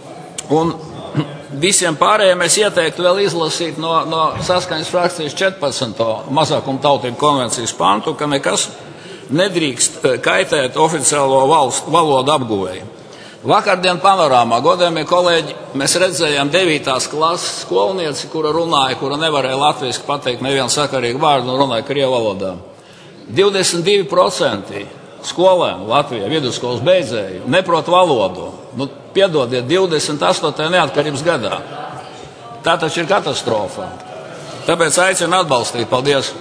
Speaker 14: Un visiem pārējiem es ieteiktu vēl izlasīt no, no saskaņas frakcijas četrpadsmito mazākuma tautību konvencijas pantu, ka nekas nedrīkst kaitēt oficiālo valstu valodu apguvēju. Vakardien panorāmā, godējamie kolēģi, mēs redzējām devītās klases skolnieci, kura runāja, kura nevarēja latviski pateikt nevienu sakarīgu vārdu un runāja krievu valodā. divdesmit divi procenti skolēnu Latvijā, vidusskolas beidzēju, neprot valodu. Nu, piedodiet, divdesmit astotajā neatkarības gadā. Tā taču ir katastrofa. Tāpēc aicinu atbalstīt. Paldies!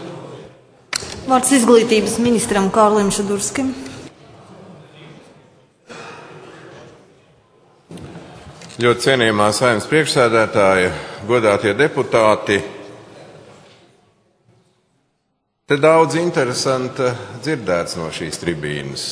Speaker 1: Vārds izglītības ministram Kārlim Šadurskim.
Speaker 15: Ļoti cienījamā Saeimas priekšsēdētāja, godātie deputāti. Te daudz interesanta dzirdēts no šīs tribīnes,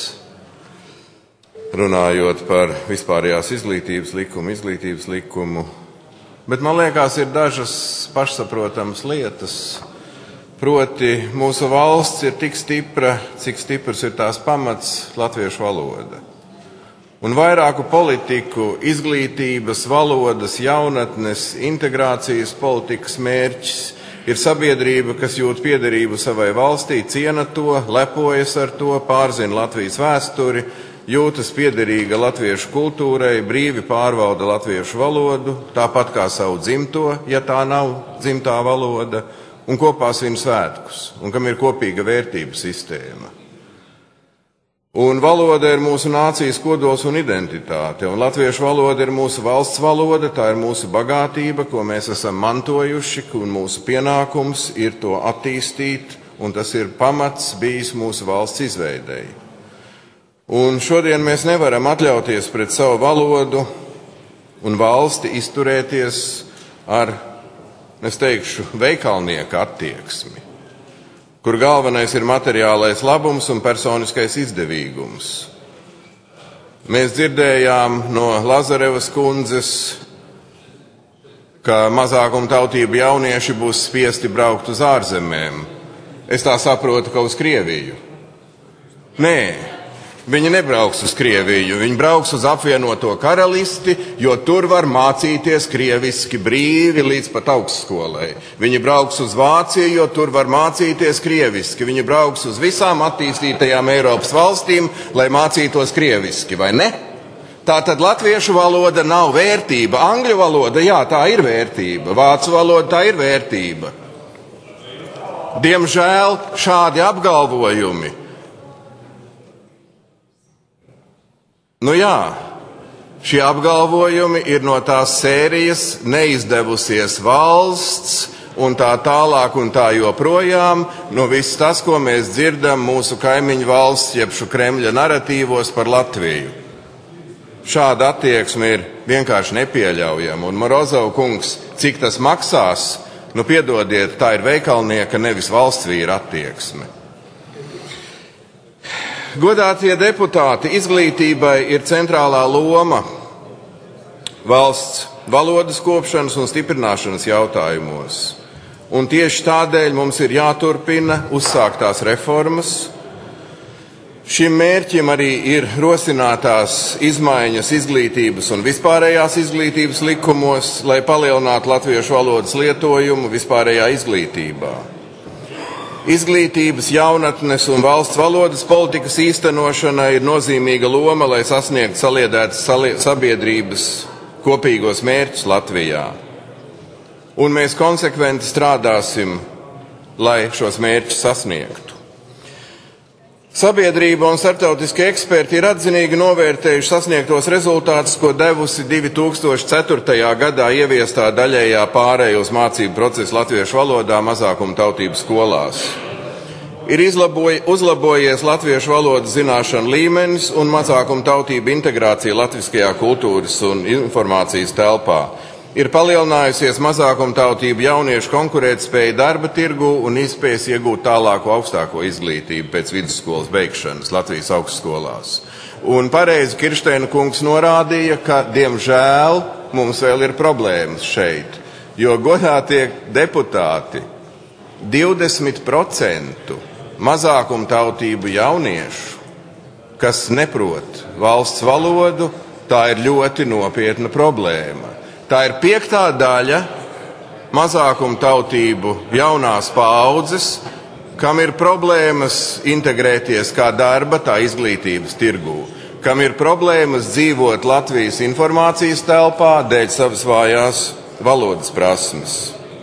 Speaker 15: runājot par vispārējās izglītības likumu, izglītības likumu, bet man liekas, ir dažas pašsaprotamas lietas. Proti, mūsu valsts ir tik stipra, cik stiprs ir tās pamats latviešu valoda. Un vairāku politiku, izglītības, valodas, jaunatnes, integrācijas politikas mērķis ir sabiedrība, kas jūt piederību savai valstī, ciena to, lepojas ar to, pārzina Latvijas vēsturi, jūtas piederīga latviešu kultūrai, brīvi pārvalda latviešu valodu, tāpat kā savu dzimto, ja tā nav dzimtā valoda, un kopā svin svētkus, un kam ir kopīga vērtību sistēma. Un valoda ir mūsu nācijas kodols un identitāte, un latviešu valoda ir mūsu valsts valoda, tā ir mūsu bagātība, ko mēs esam mantojuši, un mūsu pienākums ir to attīstīt, un tas ir pamats bijis mūsu valsts izveidei. Un šodien mēs nevaram atļauties pret savu valodu un valsti izturēties ar, es teikšu, veikalnieka attieksmi, kur galvenais ir materiālais labums un personiskais izdevīgums. Mēs dzirdējām no Lazarevas kundzes, ka mazākumtautību jaunieši būs spiesti braukt uz ārzemēm. Es tā saprotu, ka uz Krieviju. Nē. Viņi nebrauks uz Krieviju, viņi brauks uz apvienoto karalisti, jo tur var mācīties krieviski brīvi līdz pat augstskolai. Viņi brauks uz Vāciju, jo tur var mācīties krieviski. Viņi brauks uz visām attīstītajām Eiropas valstīm, lai mācītos krieviski, vai ne? Tātad latviešu valoda nav vērtība. Angļu valoda, jā, tā ir vērtība. Vācu valoda, tā ir vērtība. Diemžēl šādi apgalvojumi. Nu jā, šie apgalvojumi ir no tās sērijas neizdevusies valsts un tā tālāk un tā joprojām, no viss tas, ko mēs dzirdam mūsu kaimiņu valsts, jebšu Kremļa naratīvos par Latviju. Šāda attieksme ir vienkārši nepieļaujama, un Morozov kungs, cik tas maksās, nu piedodiet, tā ir veikalnieka, nevis valsts vīra attieksme. Godātie deputāti, izglītībai ir centrālā loma valsts valodas kopšanas un stiprināšanas jautājumos. Un tieši tādēļ mums ir jāturpina uzsāktās reformas. Šim mērķim arī ir rosinātās izmaiņas izglītības un vispārējās izglītības likumos, lai palielinātu latviešu valodas lietojumu vispārējā izglītībā. Izglītības, jaunatnes un valsts valodas politikas īstenošana ir nozīmīga loma, lai sasniegtu saliedētas sabiedrības kopīgos mērķus Latvijā. Un mēs konsekventi strādāsim, lai šos mērķus sasniegtu. Sabiedrība un starptautiskie eksperti ir atzinīgi novērtējuši sasniegtos rezultātus, ko devusi divi tūkstoši ceturtajā gadā ieviestā daļējā pārēja uz mācību procesu latviešu valodā mazākumtautību skolās. Ir izlaboji, uzlabojies latviešu valodas zināšanu līmenis un mazākumtautību integrācija latviskajā kultūras un informācijas telpā. Ir palielinājusies mazākumtautību jauniešu konkurētspēja darba tirgu un iespējas iegūt tālāko augstāko izglītību pēc vidusskolas beigšanas Latvijas augstskolās. Un pareizi Kirsteina kungs norādīja, ka, diemžēl, mums vēl ir problēmas šeit, jo godātie deputāti, divdesmit procenti mazākumtautību jauniešu, kas neprot valsts valodu, tā ir ļoti nopietna problēma. Tā ir piektā daļa mazākumtautību jaunās paaudzes, kam ir problēmas integrēties kā darba, tā izglītības tirgū, kam ir problēmas dzīvot Latvijas informācijas telpā dēļ savas vājās valodas prasmes.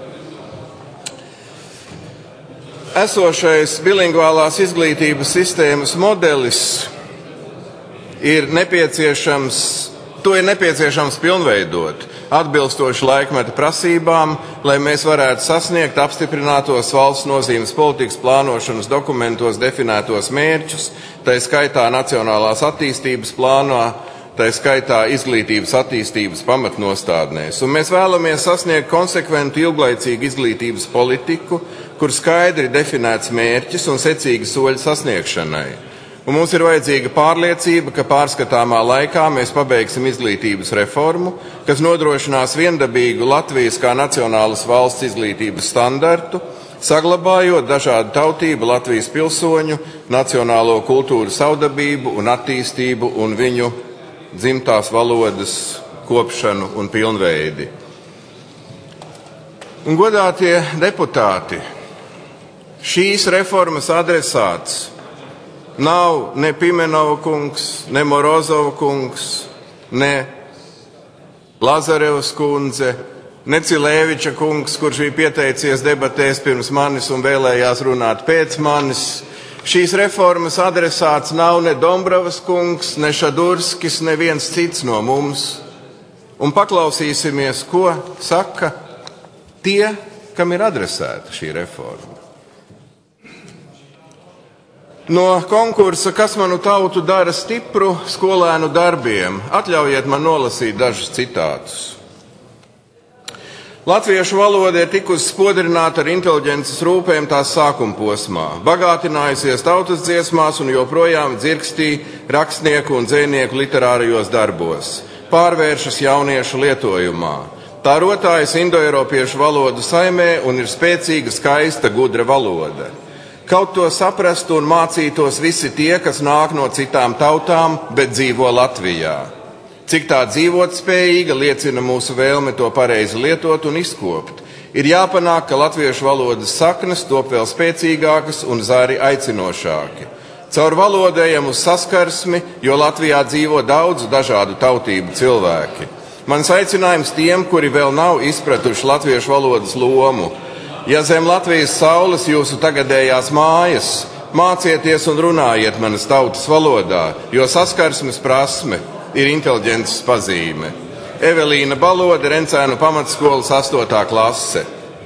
Speaker 15: Esošais bilingvālās izglītības sistēmas modelis ir nepieciešams, to ir nepieciešams pilnveidot atbilstoši laikmeta prasībām, lai mēs varētu sasniegt apstiprinātos valsts nozīmes politikas plānošanas dokumentos definētos mērķus, tai skaitā nacionālās attīstības plānā tā skaitā izglītības attīstības pamatnostādnēs, un mēs vēlamies sasniegt konsekventu ilglaicīgu izglītības politiku, kur skaidri definēts mērķis un secīgi soļi sasniegšanai. Un mums ir vajadzīga pārliecība, ka pārskatāmā laikā mēs pabeigsim izglītības reformu, kas nodrošinās viendabīgu Latvijas kā nacionālas valsts izglītības standartu, saglabājot dažādu tautību Latvijas pilsoņu, nacionālo kultūru savdabību un attīstību un viņu dzimtās valodas kopšanu un pilnveidi. Un godātie deputāti, šīs reformas adresāts nav ne Pimenova kungs, ne Morozova kungs, ne Lazarevs kundze, ne Cilēviča kungs, kurš bija pieteicies debatēs pirms manis un vēlējās runāt pēc manis. Šīs reformas adresāts nav ne Dombravas kungs, ne Šadurskis, ne viens cits no mums. Un paklausīsimies, ko saka tie, kam ir adresēta šī reforma. No konkursa "Kas manu tautu dara stipru" skolēnu darbiem atļaujiet man nolasīt dažus citātus. Latviešu valoda ir tikusi spodrināta ar inteliģences rūpēm tās sākuma posmā, bagātinājusies tautas dziesmās un joprojām dzirkstī rakstnieku un dzejnieku literārajos darbos, pārvēršas jauniešu lietojumā. Tā rotājas indoeiropiešu valodu saimē un ir spēcīga, skaista, gudra valoda. Kaut to saprastu un mācītos visi tie, kas nāk no citām tautām, bet dzīvo Latvijā. Cik tā dzīvot spējīga liecina mūsu vēlme to pareizi lietot un izkopt. Ir jāpanāk, ka latviešu valodas saknes top vēl spēcīgākas un zari aicinošāki. Caur valodu ejam uz saskarsmi, jo Latvijā dzīvo daudz dažādu tautību cilvēki. Mans aicinājums tiem, kuri vēl nav izpratuši latviešu valodas lomu. Ja zem Latvijas saules jūsu tagadējās mājas, mācieties un runājiet manas tautas valodā, jo saskarsmes prasme ir inteliģences pazīme. Evelīna Balode, Rencēnu pamatskolas astotā klase.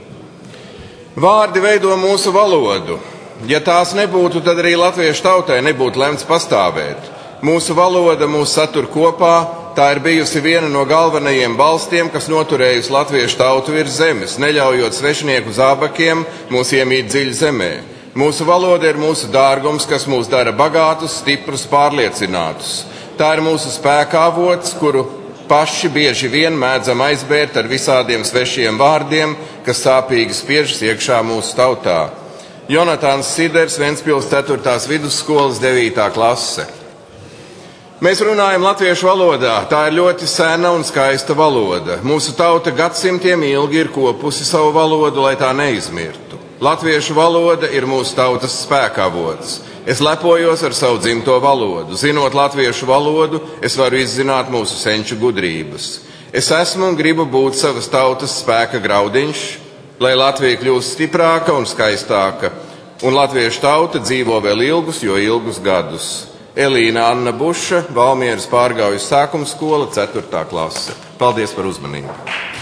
Speaker 15: Vārdi veido mūsu valodu. Ja tās nebūtu, tad arī latviešu tautai nebūtu lemts pastāvēt. Mūsu valoda mūs satur kopā. Tā ir bijusi viena no galvenajiem balstiem, kas noturējusi latviešu tautu virs zemes, neļaujot svešnieku zābakiem mūs iemīt dziļi zemē. Mūsu valoda ir mūsu dārgums, kas mūs dara bagātus, stiprus, pārliecinātus. Tā ir mūsu spēka avots, kuru paši bieži vien mēdzam aizbērt ar visādiem svešiem vārdiem, kas sāpīgi spiežas iekšā mūsu tautā. Jonatāns Siders, Ventspils ceturtās vidusskolas devītā klase. Mēs runājam latviešu valodā. Tā ir ļoti sena un skaista valoda. Mūsu tauta gadsimtiem ilgi ir kopusi savu valodu, lai tā neizmirtu. Latviešu valoda ir mūsu tautas spēkavots. Es lepojos ar savu dzimto valodu. Zinot latviešu valodu, es varu izzināt mūsu senču gudrības. Es esmu un gribu būt savas tautas spēka graudiņš, lai Latvija kļūst stiprāka un skaistāka, un latviešu tauta dzīvo vēl ilgus, jo ilgus gadus. Elīna Anna Buša, Valmieras Pārgaujas sākuma skola, ceturtā klase. Paldies par uzmanību.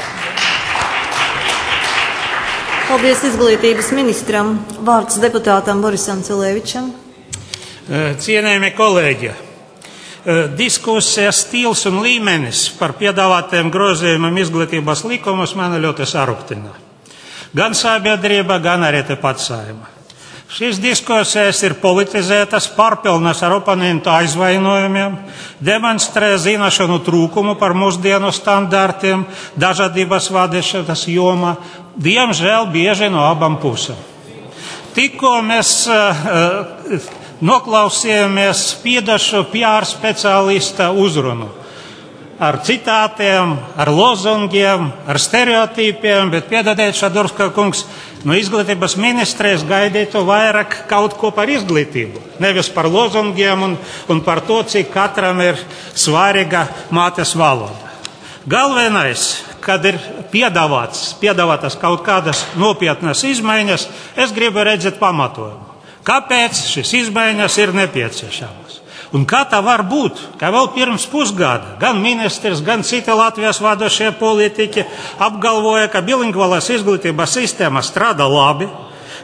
Speaker 1: Paldies izglītības ministram. Vārds deputātam Borisam Cilēvičam.
Speaker 2: Cienējamie kolēģi, diskusijas stils un līmenis par piedāvātiem grozījumiem izglītības likumus mani ļoti sarūktina. Gan sabiedrība, gan arī tepat Saeima. Šīs diskusijas ir politizētas, pārpilnas ar oponentu aizvainojumiem, demonstrē zināšanu trūkumu par mūsdienu standartiem, dažādības vadīšanas jomā, diemžēl bieži no abām pusēm. Tikko mēs uh, noklausījāmies spīdošu P R speciālista uzrunu. Ar citātiem, ar lozungiem, ar stereotīpiem, bet piedodiet, Šadurska kungs, no izglītības ministrijas gaidītu vairāk kaut ko par izglītību, nevis par lozungiem un, un par to, cik katram ir svarīga mātes valoda. Galvenais, kad ir piedāvāts, piedāvātas kaut kādas nopietnas izmaiņas, es gribu redzēt pamatojumu. Kāpēc šīs izmaiņas ir nepieciešamas? Un kā tā var būt, ka vēl pirms pusgada gan ministrs, gan citi Latvijas vadošie politiķi apgalvoja, ka bilingvālās izglītības sistēma strādā labi,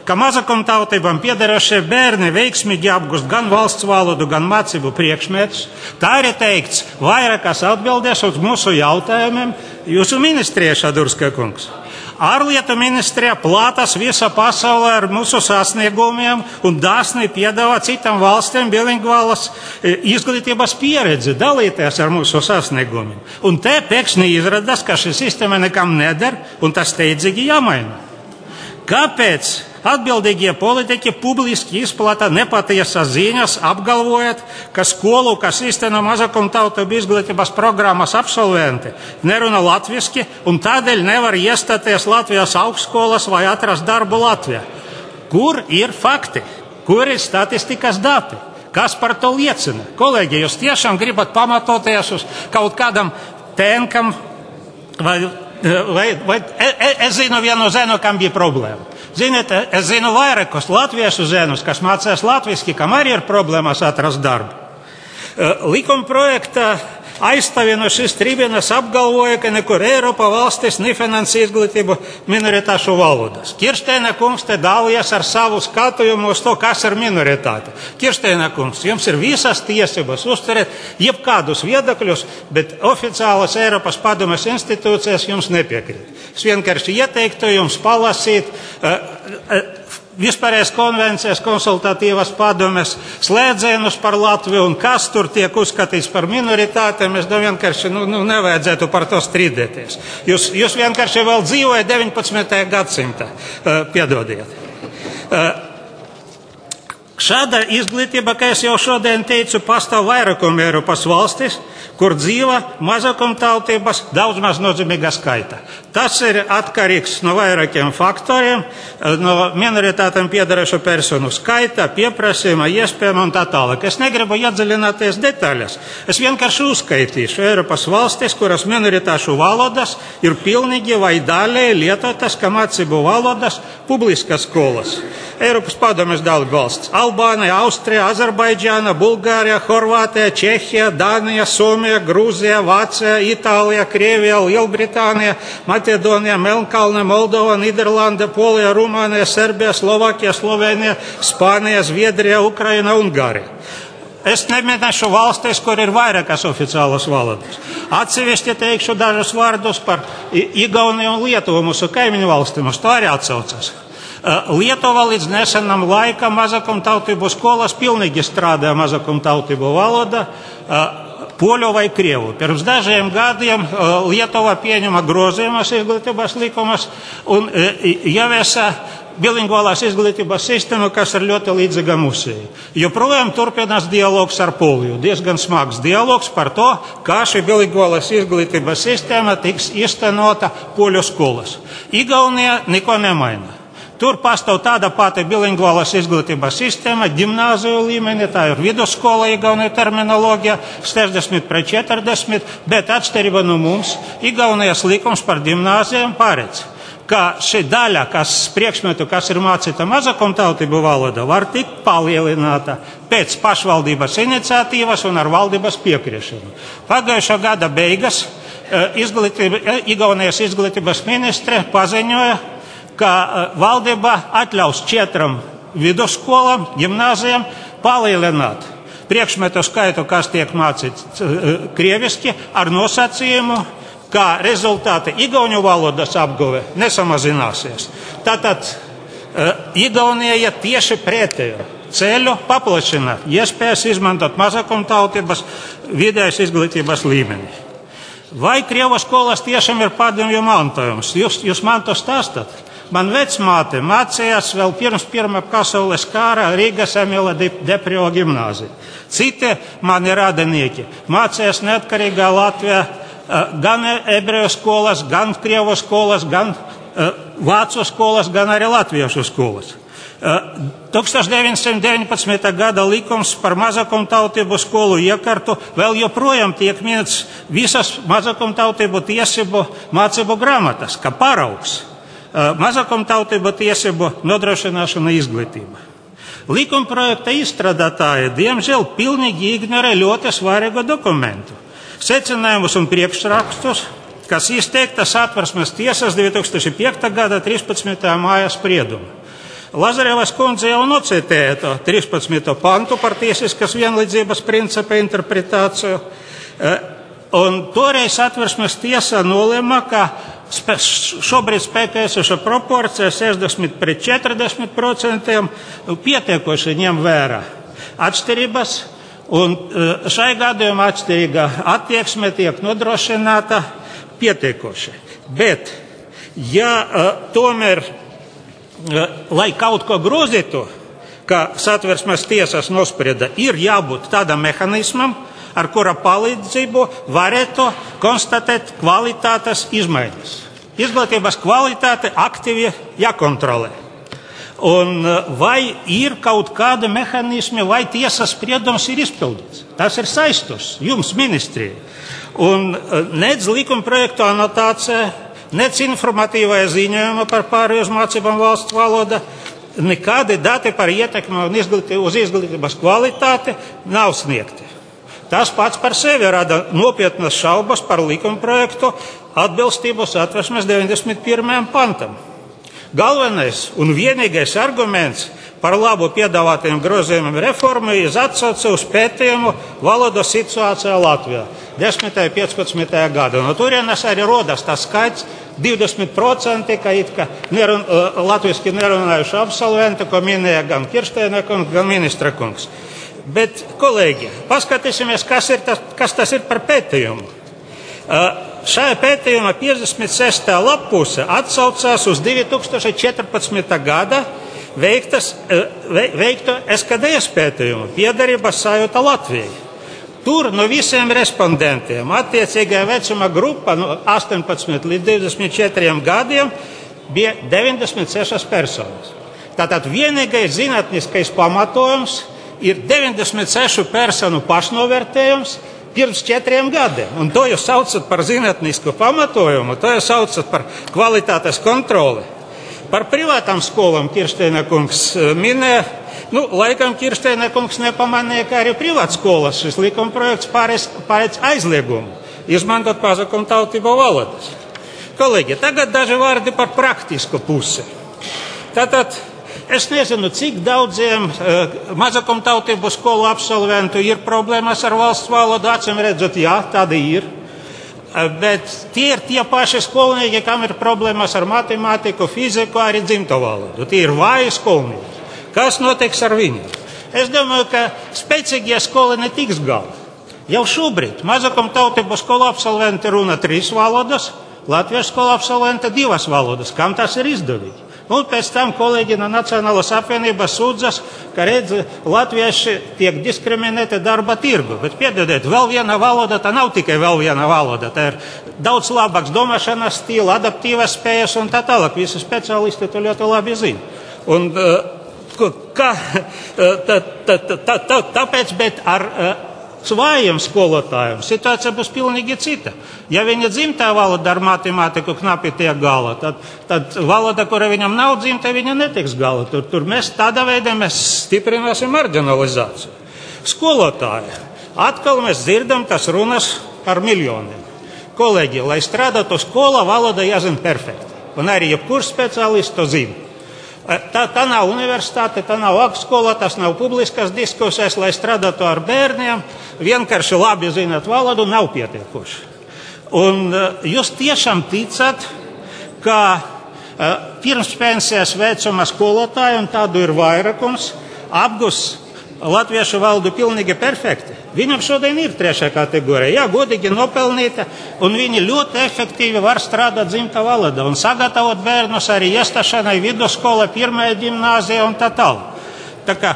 Speaker 2: ka mazākumtautībām piederošie bērni veiksmīgi apgūst gan valsts valodu, gan mācību priekšmetus. Tā arī teikts vairākās atbildēs uz mūsu jautājumiem jūsu ministrijai, Šadurska kungs. Ārlietu ministrija plātās visā pasaulē ar mūsu sasniegumiem un dāsni piedāvā citām valstīm bilingvālas izglītības pieredzi, dalīties ar mūsu sasniegumiem. Un te pēkšņi izrādās, ka šī sistēma nekam neder un tas steidzīgi jāmaina. Kāpēc atbildīgie politiķi publiski izplata nepatiesas ziņas, apgalvojot, ka skolu, kas īsteno mazākumtautību izglītības programmas absolventi, nerunā latviski un tādēļ nevar iestāties Latvijas augstskolas vai atrast darbu Latvijā? Kur ir fakti? Kur ir statistikas dati? Kas par to liecina? Kolēģi, jūs tiešām gribat pamatoties uz kaut kādam tēnkam vai, vai, vai es zinu vienu zēnu, kam bija problēma. Ziniet, es zinu vairākus latviešu zēnus, kas mācās latviski, kam arī ir problēmas atrast darbu. Likuma projekta aizstāvjot šīs tribīnas apgalvoja, ka nekur Eiropā valstis nefinansē izglītību minoritāšu valodas. Kirsteina kungs te dalījās ar savu skatījumu uz to, kas ir minoritāte. Kirsteina kungs, jums ir visas tiesības uzturēt jebkādus viedokļus, bet oficiālas Eiropas padomes institūcijas jums nepiekrīt. Es vienkārši ieteiktu jums palasīt uh, uh, Vispārējās konvencijas konsultatīvas padomes slēdzienus par Latviju un kas tur tiek uzskatīts par minoritātēm, es vienkārši nu, nu, nevajadzētu par to strīdēties. Jūs, jūs vienkārši vēl dzīvojat deviņpadsmitajā gadsimtā, uh, piedodiet. Uh, Šāda izglītība, kā es jau šodien teicu, pastāv vairākuma Eiropas valstis, kur dzīvo mazākumtautības daudz maz nozīmīga skaita. Tas ir atkarīgs no vairākiem faktoriem, no minoritātēm piederēšu personu skaita, pieprasījuma, iespējām un tā tālāk. Es negribu iedziļināties detaļās. Es vienkārši uzskaitīšu Eiropas valstis, kuras minoritāšu valodas ir pilnīgi vai daļēji lietotas kā mācību valodas publiskas skolas. Eiropas padomes dalību valsts - Albānija, Austrija, Azerbaidžāna, Bulgārija, Horvātija, Čehija, Dānija, Somija, Grūzija, Vācija, Itālija, Krievija, Lielbritānija, Maķedonija, Melnkalne, Moldova, Nīderlande, Polija, Rumānija, Serbija, Slovākija, Slovenija, Spānija, Zviedrija, Ukraina, Ungārija. Es neminēšu valstis, kur ir vairākas oficiālas valodas. Atsevišķi teikšu dažus vārdus par Igauniju un Lietuvu, mūsu kaimiņu valstīm, uz to arī atsaucas. Lietuva līdz nesenam laikam mazākumtautību skolas pilnīgi strādāja mazākumtautību valoda, poļu vai krievu. Pirms dažiem gadiem Lietuva pieņema grozījumus izglītības likumus un ieviesa bilingvālās izglītības sistēmu, kas ir ļoti līdzīga mūsēji. Joprojām turpinās dialogs ar Poliju. Diezgan smags dialogs par to, kā šī bilingvālās izglītības sistēma tiks īstenota poļu skolas. Igaunija neko nemaina. Tur pastāv tāda pati bilingvālās izglītības sistēma, ģimnāziju līmenī, tā ir vidusskola, Igaunija terminoloģija, sešdesmit pret četrdesmit, bet atšķirība no mums, Igaunijas likums par ģimnāzijām paredz, ka šī daļa, kas priekšmetu, kas ir mācīta mazākumtautību valoda, var tikt palielināta pēc pašvaldības iniciatīvas un ar valdības piekrišanu. Pagājušā gada beigas izglītība, Igaunijas izglītības ministre paziņoja, ka valdība atļaus četram vidusskolām, ģimnāzijām palielināt priekšmetu skaitu, kas tiek mācīts krieviski, ar nosacījumu, ka rezultāti igauņu valodas apguve nesamazināsies. Tātad Igaunija tieši pretējo ceļu paplašināt, iespējas izmantot mazākumtautības vidējas izglītības līmenī. Vai Krievu skolas tiešām ir padomju mantojums? Jūs, jūs man to stāstat? Man vecmāte mācījās vēl pirms Pirmā pasaules kara Rīgas Emila Deprio gimnāzija. Citi mani radinieki mācījās neatkarīgā Latvijā gan ebreju skolas, gan Krievu skolas, gan vācu skolas, gan arī latviešu skolas. tūkstoš deviņsimt deviņpadsmitā gada likums par mazākumtautību skolu iekārtu vēl joprojām tiek minēts visas mazākumtautību tiesību mācību grāmatas, kā paraugs. Mazākumtautību tiesību nodrošināšana izglītība. Likumprojekta izstrādātāji, diemžēl, pilnīgi ignorē ļoti svarīgu dokumentu. Secinājumus un priekšrakstus, kas izteikta Satversmes tiesas divi tūkstoši piekta gada trīspadsmitā māja spriedumu. Lazarevas kundze jau nocitēja to trīspadsmito pantu par tiesiskas vienlīdzības principa interpretāciju. Un toreiz Satversmes tiesa nolēma, ka šobrīd spēkā esoša proporcija sešdesmit pret četrdesmit procentiem pietiekoši ņem vērā atšķirības, un šai gadījumā atšķirīga attieksme tiek nodrošināta pietiekoši. Bet, ja tomēr, lai kaut ko grozītu, kā Satversmes tiesas nosprieda, ir jābūt tādam mehānismam, ar kura palīdzību varētu konstatēt kvalitātes izmaiņas. Izglītības kvalitāte aktīvi jākontrolē. Un vai ir kaut kādi mehānismi, vai tiesas spriedums ir izpildīts? Tas ir saistošs jums, ministrija. Un nec likumprojektu anotācija, nec informatīvajā ziņojuma par pārēju uz mācībām valsts valoda, nekādi dati par ietekmi uz izglītības kvalitāti nav sniegti. Tas pats par sevi rada nopietnas šaubas par likumprojektu atbilstību Satversmes deviņdesmit pirmajam pantam. Galvenais un vienīgais arguments par labu piedāvātajiem grozījumiem reformu ir atsauce uz pētījumu valodas situācijā Latvijā desmitajā un piecpadsmitajā gadā. No turienes arī rodas tas skaits divdesmit procenti, ka it kā nerun, latviski nerunājuši absolventi, ko minēja gan Kirsteina kungs, gan ministra kungs. Bet, kolēģi, paskatīsimies, kas, ir tas, kas tas ir par pētījumu. Uh, šajā pētījuma piecdesmit sestā lapuse atsaucās uz divi tūkstoši četrpadsmitā gada veiktas, uh, veikto S K D S pētījumu piederības sajūta Latvijai. Tur no visiem respondentiem attiecīgajā vecuma grupa no astoņpadsmit līdz divdesmit četriem gadiem bija deviņdesmit sešas personas. Tātad vienīgais zinātniskais pamatojums ir deviņdesmit sešu personu pašnovērtējums pirms četriem gadiem. Un to jūs saucat par zinātnisku pamatojumu, to jūs saucat par kvalitātes kontroli. Par privātām skolām Kirsteina kungs minēja, nu, laikam Kirsteina kungs nepamanīja, ka arī privātskolas šis likumprojekts paredz aizliegumu izmantot mazakumtautību valodas. Kolēģi, tagad daži vārdi par praktisku pusi. Tātad, es nezinu, cik daudziem uh, mazakumtautību skolu absolventu ir problēmas ar valsts valodu, acīm redzot, jā, tādi ir. Uh, bet tie ir tie paši skolnieki, kam ir problēmas ar matemātiku, fiziku, arī dzimto valodu. Tie ir vāji skolnieki. Kas notiks ar viņiem? Es domāju, ka spēcīgie skoli netiks galā. Jau šobrīd mazakumtautību skolu absolventi runa trīs valodas, latviešu skolu absolventi divas valodas. Kam tas ir izdevīgi? Un pēc tam kolēģi no Nacionālās apvienības sūdzas, ka redz, latvieši tiek diskriminēti darba tirgu. Bet piedodiet, vēl viena valoda, tā nav tikai vēl viena valoda. Tā ir daudz labāks domāšanas stila, adaptīvas spējas un tā tālāk. Visi speciālisti to ļoti labi zina. Un, kā, tā, tā, tā, tā, tāpēc, bet ar svājiem skolotājiem situācija būs pilnīgi cita. Ja viņa dzimtā valoda ar matemātiku knapi tiek gala, tad, tad valoda, kura viņam nav dzimta, viņa netiks gala. Tur, tur mēs tādā veidā mēs stiprināsim marginalizāciju. Skolotāji. Atkal mēs dzirdam tas runas par miljoniem. Kolēģi, lai strādātu skolā, valoda jāzina perfekti. Un arī jebkurš speciālists to zina. Tā, tā nav universitāte, tā nav augstskola, tas nav publiskas diskusijas, lai strādātu ar bērniem. Vienkārši labi zināt valodu nav pietiekoši. Un jūs tiešām ticat, ka pirmspensijas vecuma skolotāji, un tādu ir vairākums, apgūs latviešu valodu pilnīgi perfekti. Viņam šodien ir trešā kategorija, jā, godīgi nopelnīta, un viņi ļoti efektīvi var strādāt dzimtā valodā un sagatavot bērnus arī iestāšanai vidusskola, pirmajā gimnāzija un tā tālāk. Tā kā,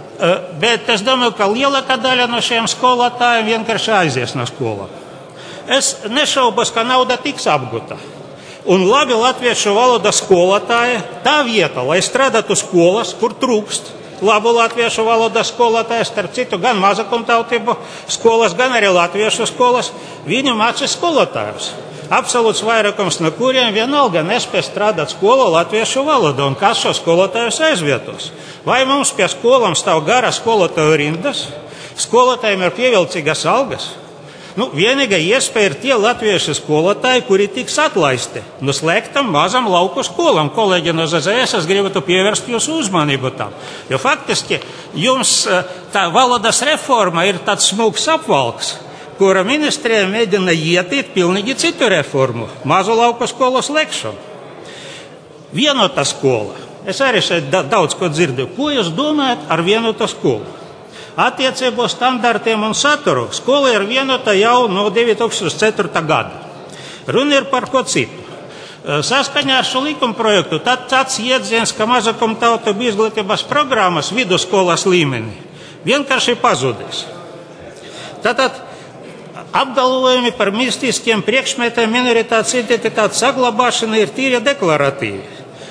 Speaker 2: bet es domāju, ka lielākā daļa no šiem skolotājiem vienkārši aizies no skolām. Es nešaubos, ka nauda tiks apgūta. Un labi latviešu valodas skolotāji, tā vieta, lai strādātu skolas, kur trūkst labu latviešu valodas skolotāju, starp citu, gan mazakumtautību skolas, gan arī latviešu skolas, viņi mācīs skolotājus. Absolūts vairākums no kuriem vienalga nespēj strādāt skolā latviešu valodu, un kas šo skolotājus aizvietos. Vai mums pie skolām stāv gara skolotāju rindas, skolotājiem ir pievilcīgas algas, Nu, vienīgā iespēja ir tie latviešu skolotāji, kuri tiks atlaisti no slēgtam mazam lauku skolam. Kolēģi no Z Z S, es gribētu pievērst jūsu uzmanību tam. Jo faktiski jums tā valodas reforma ir tāds smūgs apvalks, kura ministrija mēģina ietīt pilnīgi citu reformu – mazu lauku skolu slēgšanu. Vienota skola. Es arī šeit daudz ko dzirdu. Ko jūs domājat ar vienotu skolu? Attiecībā uz standartiem un saturu skola ir vienota jau no divi tūkstoši ceturtā gada. Runa ir par ko citu. Saskaņā ar šo likumprojektu tad tāds iedziens, ka mazākumtautību izglītības programmas vidusskolas līmenī vienkārši pazudīs. Tātad apgalvojumi par mistiskiem priekšmetiem minoritātes identitātes saglabāšana ir tīri deklaratīvi.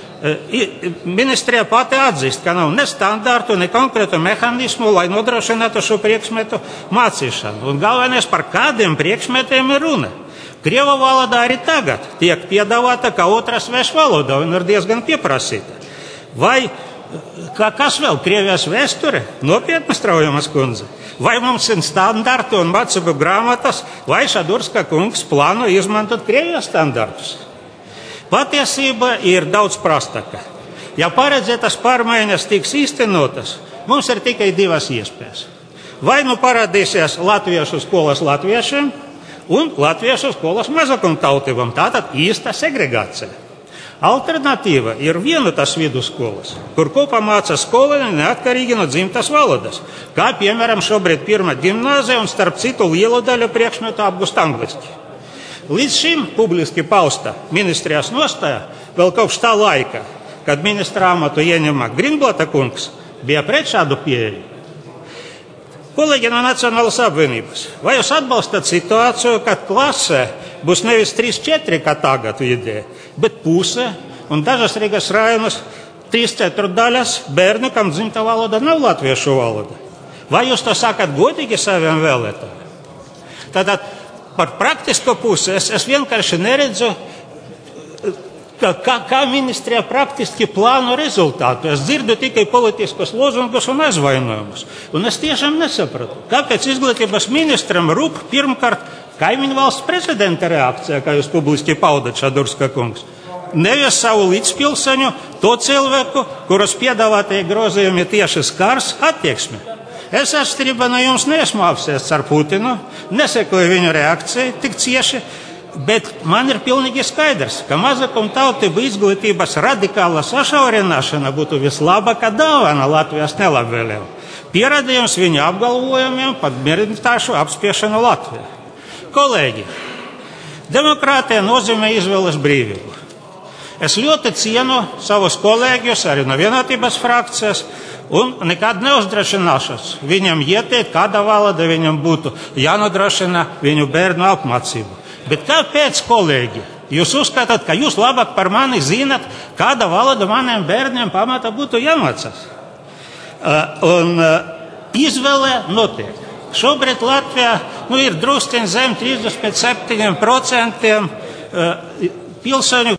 Speaker 2: Ministrija pati atzīst, ka nav ne standārtu, ne konkrētu mehānismu, lai nodrošinātu šo priekšmetu mācīšanu. Un galvenais, par kādiem priekšmetiem ir runa. Krievu valoda arī tagad tiek piedāvāta kā otrā svešu valoda un ir diezgan pieprasīta. Vai kā, kas vēl? Krievijas vēsture? Nopietni, Straujamas kundze. Vai mums ir standarti un mācību grāmatas, vai Šadurska kungs plāno izmantot Krievijas standartus? Patiesība ir daudz prastāka. Ja paredzētas pārmaiņas tiks īstenotas, mums ir tikai divas iespējas. Vai nu parādīsies latviešu skolas latviešiem un latviešu skolas mazākumtautībām, tātad īsta segregācija. Alternatīva ir vienotas vidusskolas, kur kopā māca skolēni neatkarīgi no dzimtas valodas, kā piemēram šobrīd pirmā gimnāzija un starp citu lielu daļu priekšmetu apgūst angliski. Līdz šim publiski pausta ministrijas nostāja vēl kopš tā laika, kad ministra amatu ieņēma Grīnblata kungs, bija pret šādu pieeju. Kolēģi no Nacionālas apvienības, vai jūs atbalstat situāciju, kad klasē būs nevis trīs četri, kā tagad ideja, bet puse un dažas Rīgas rajonos trīs ceturtdaļas bērnu, kam dzimta valoda nav latviešu valoda? Vai jūs to sakat godīgi saviem vēlētājiem? Tātad par praktisko pusi es, es vienkārši neredzu, kā, kā ministrija praktiski plāno rezultātu. Es dzirdu tikai politiskus lozungus un aizvainojumus. Un es tiešām nesapratu, kāpēc izglītības ministram rūp pirmkārt kaimiņu valsts prezidenta reakcija, kā jūs publiski paudat, Šadurska kungs. Nevis savu līdzpilsoņu, to cilvēku, kurus piedāvātie grozījumi tieši skars attieksmi. Es atšķirībā no jums neesmu apsēsts ar Putinu, nesekoju viņu reakciju tik cieši, bet man ir pilnīgi skaidrs, ka mazākumtautību izglītības radikāla sašaurināšana būtu vislabākā dāvana Latvijas nelabvēlēm. Pierādījums viņu apgalvojumiem par minoritāšu apspiešanu Latvijā. Kolēģi, demokrātija nozīmē izvēles brīvību. Es ļoti cienu savus kolēģus arī no vienotības frakcijas, un nekad neuzdrošināšos viņam ieteikt, kāda valoda viņam būtu jānodrošina viņu bērnu apmācību. Bet kāpēc, kolēģi, jūs uzskatāt, ka jūs labāk par mani zinat, kāda valoda maniem bērniem pamatā būtu jāmācās? Uh, un uh, izvēle notiek. Šobrīd Latvijā nu, ir drusciņ zem trīsdesmit septiņiem procentiem uh, pilsoņu